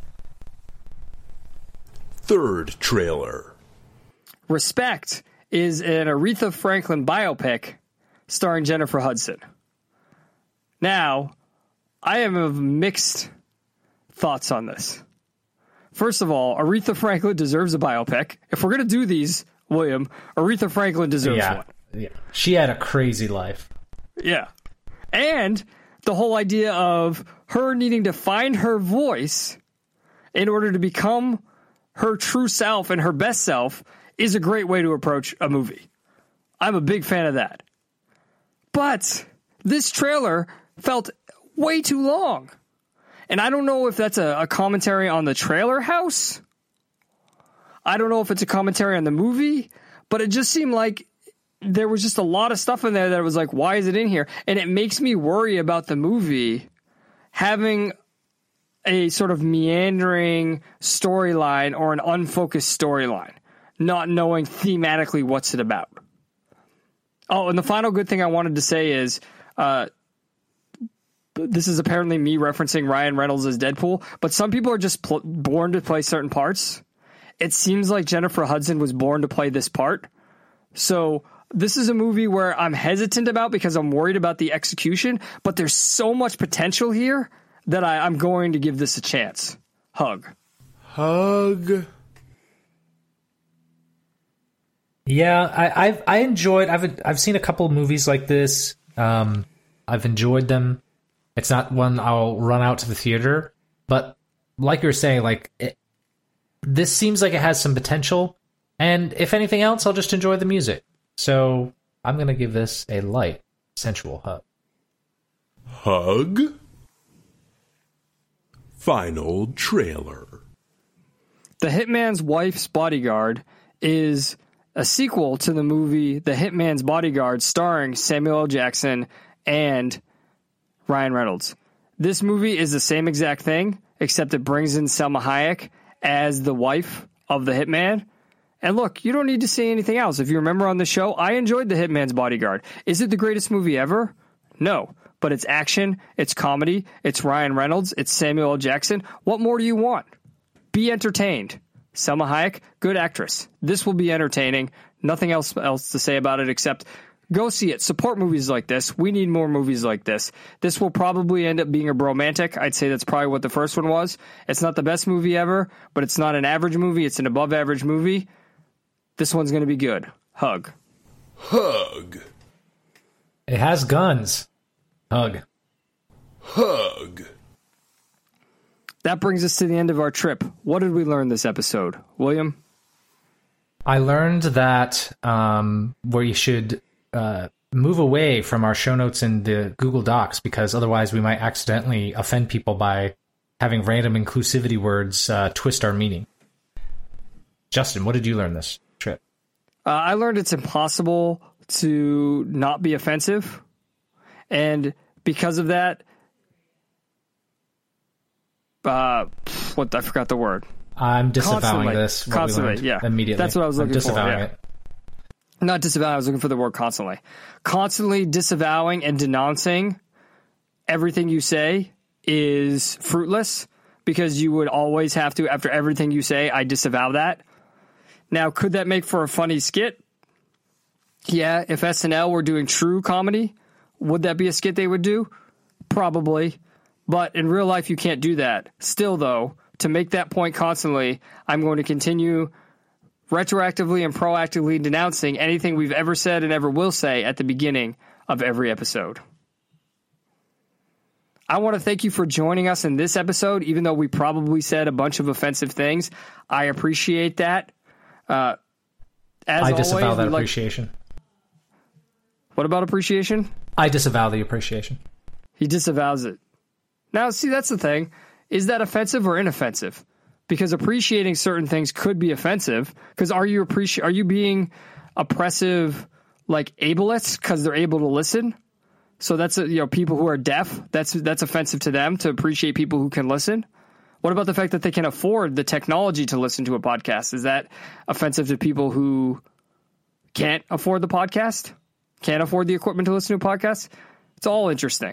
Third trailer. Respect is an Aretha Franklin biopic starring Jennifer Hudson. Now, I am of mixed thoughts on this. First of all, Aretha Franklin deserves a biopic. If we're going to do these, William, Aretha Franklin deserves yeah, one. yeah. She had a crazy life. Yeah. And the whole idea of her needing to find her voice in order to become her true self and her best self is a great way to approach a movie. I'm a big fan of that. But this trailer felt way too long. And I don't know if that's a, a commentary on the trailer house. I don't know if it's a commentary on the movie, but it just seemed like there was just a lot of stuff in there that was like, why is it in here? And it makes me worry about the movie having a sort of meandering storyline or an unfocused storyline, not knowing thematically what's it about. Oh, and the final good thing I wanted to say is, uh, this is apparently me referencing Ryan Reynolds as Deadpool, but some people are just pl- born to play certain parts. It seems like Jennifer Hudson was born to play this part. So this is a movie where I'm hesitant about because I'm worried about the execution, but there's so much potential here that I, I'm going to give this a chance. Hug. Hug. Yeah, I, I've I enjoyed. I've I've seen a couple of movies like this. Um, I've enjoyed them. It's not one I'll run out to the theater, but like you were saying, like it, this seems like it has some potential. And if anything else, I'll just enjoy the music. So I'm gonna give this a light, sensual hug. Hug. Final trailer. The Hitman's Wife's Bodyguard is a sequel to the movie The Hitman's Bodyguard starring Samuel L. Jackson and Ryan Reynolds. This movie is the same exact thing, except it brings in Salma Hayek as the wife of the hitman. And look, you don't need to say anything else. If you remember on the show, I enjoyed The Hitman's Bodyguard. Is it the greatest movie ever? No. But it's action, it's comedy, it's Ryan Reynolds, it's Samuel L. Jackson. What more do you want? Be entertained. Salma Hayek, good actress. This will be entertaining. Nothing else else to say about it except go see it. Support movies like this. We need more movies like this. This will probably end up being a bromantic. I'd say that's probably what the first one was. It's not the best movie ever, but it's not an average movie. It's an above average movie. This one's going to be good. Hug. Hug. It has guns. Hug. Hug. That brings us to the end of our trip. What did we learn this episode? William? I learned that um, we should uh, move away from our show notes in the Google Docs, because otherwise we might accidentally offend people by having random inclusivity words uh, twist our meaning. Justin, what did you learn this trip? Uh, I learned it's impossible to not be offensive. And because of that, uh, what I forgot the word. I'm disavowing Constantly. this. What Constantly, we learned yeah. Immediately. That's what I was looking I'm for, disavowing yeah. it. Not disavowing, I was looking for the word constantly. Constantly disavowing and denouncing everything you say is fruitless, because you would always have to, after everything you say, I disavow that. Now, could that make for a funny skit? Yeah, if S N L were doing true comedy, would that be a skit they would do? Probably. But in real life, you can't do that. Still, though, to make that point constantly, I'm going to continue retroactively and proactively denouncing anything we've ever said and ever will say at the beginning of every episode. I want to thank you for joining us in this episode, even though we probably said a bunch of offensive things. I appreciate that. Uh, as I disavow always, that we like- appreciation. What about appreciation? I disavow the appreciation. He disavows it. Now, see, that's the thing. Is that offensive or inoffensive? Because appreciating certain things could be offensive. Because are you appreci- Are you being oppressive, like ableists, because they're able to listen? So that's a, you know, people who are deaf. That's that's offensive to them, to appreciate people who can listen. What about the fact that they can afford the technology to listen to a podcast? Is that offensive to people who can't afford the podcast? Can't afford the equipment to listen to a podcast? It's all interesting.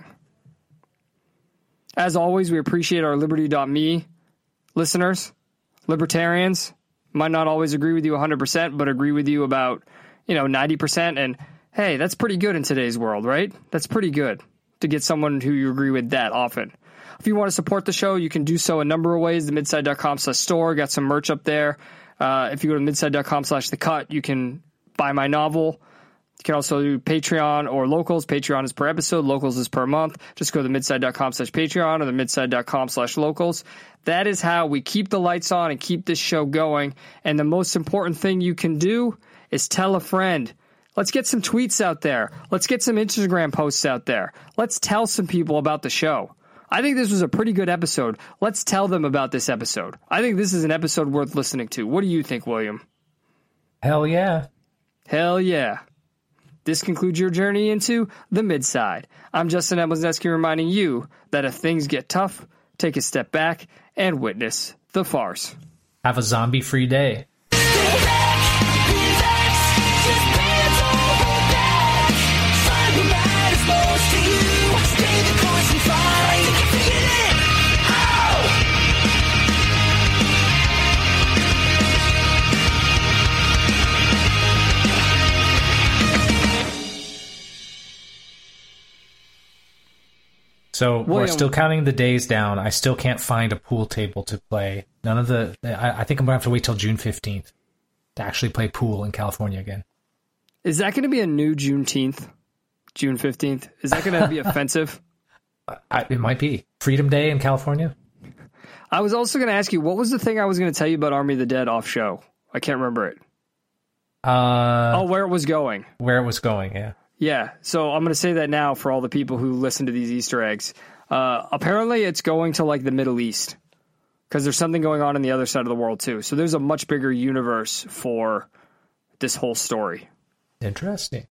As always, we appreciate our Liberty dot me listeners, libertarians. Might not always agree with you one hundred percent, but agree with you about, you know, ninety percent. And hey, that's pretty good in today's world, right? That's pretty good to get someone who you agree with that often. If you want to support the show, you can do so a number of ways. The midside dot com slash store, got some merch up there. Uh, if you go to midside dot com slash the cut, you can buy my novel. You can also do Patreon or Locals. Patreon is per episode. Locals is per month. Just go to the midside dot com slash Patreon or the midside dot com slash Locals. That is how we keep the lights on and keep this show going. And the most important thing you can do is tell a friend. Let's get some tweets out there. Let's get some Instagram posts out there. Let's tell some people about the show. I think this was a pretty good episode. Let's tell them about this episode. I think this is an episode worth listening to. What do you think, William? Hell yeah. Hell yeah. This concludes your journey into the Midside. I'm Justin Emblesneski, reminding you that if things get tough, take a step back and witness the farce. Have a zombie-free day. So William, we're still counting the days down. I still can't find a pool table to play. None of the. I, I think I'm going to have to wait till June fifteenth to actually play pool in California again. Is that going to be a new Juneteenth? June fifteenth? Is that going to be offensive? I, it might be. Freedom Day in California? I was also going to ask you, what was the thing I was going to tell you about Army of the Dead off show? I can't remember it. Uh, oh, where it was going. Where it was going, yeah. Yeah, so I'm going to say that now for all the people who listen to these Easter eggs. Uh, apparently, it's going to, like, the Middle East, because there's something going on in the other side of the world, too. So there's a much bigger universe for this whole story. Interesting.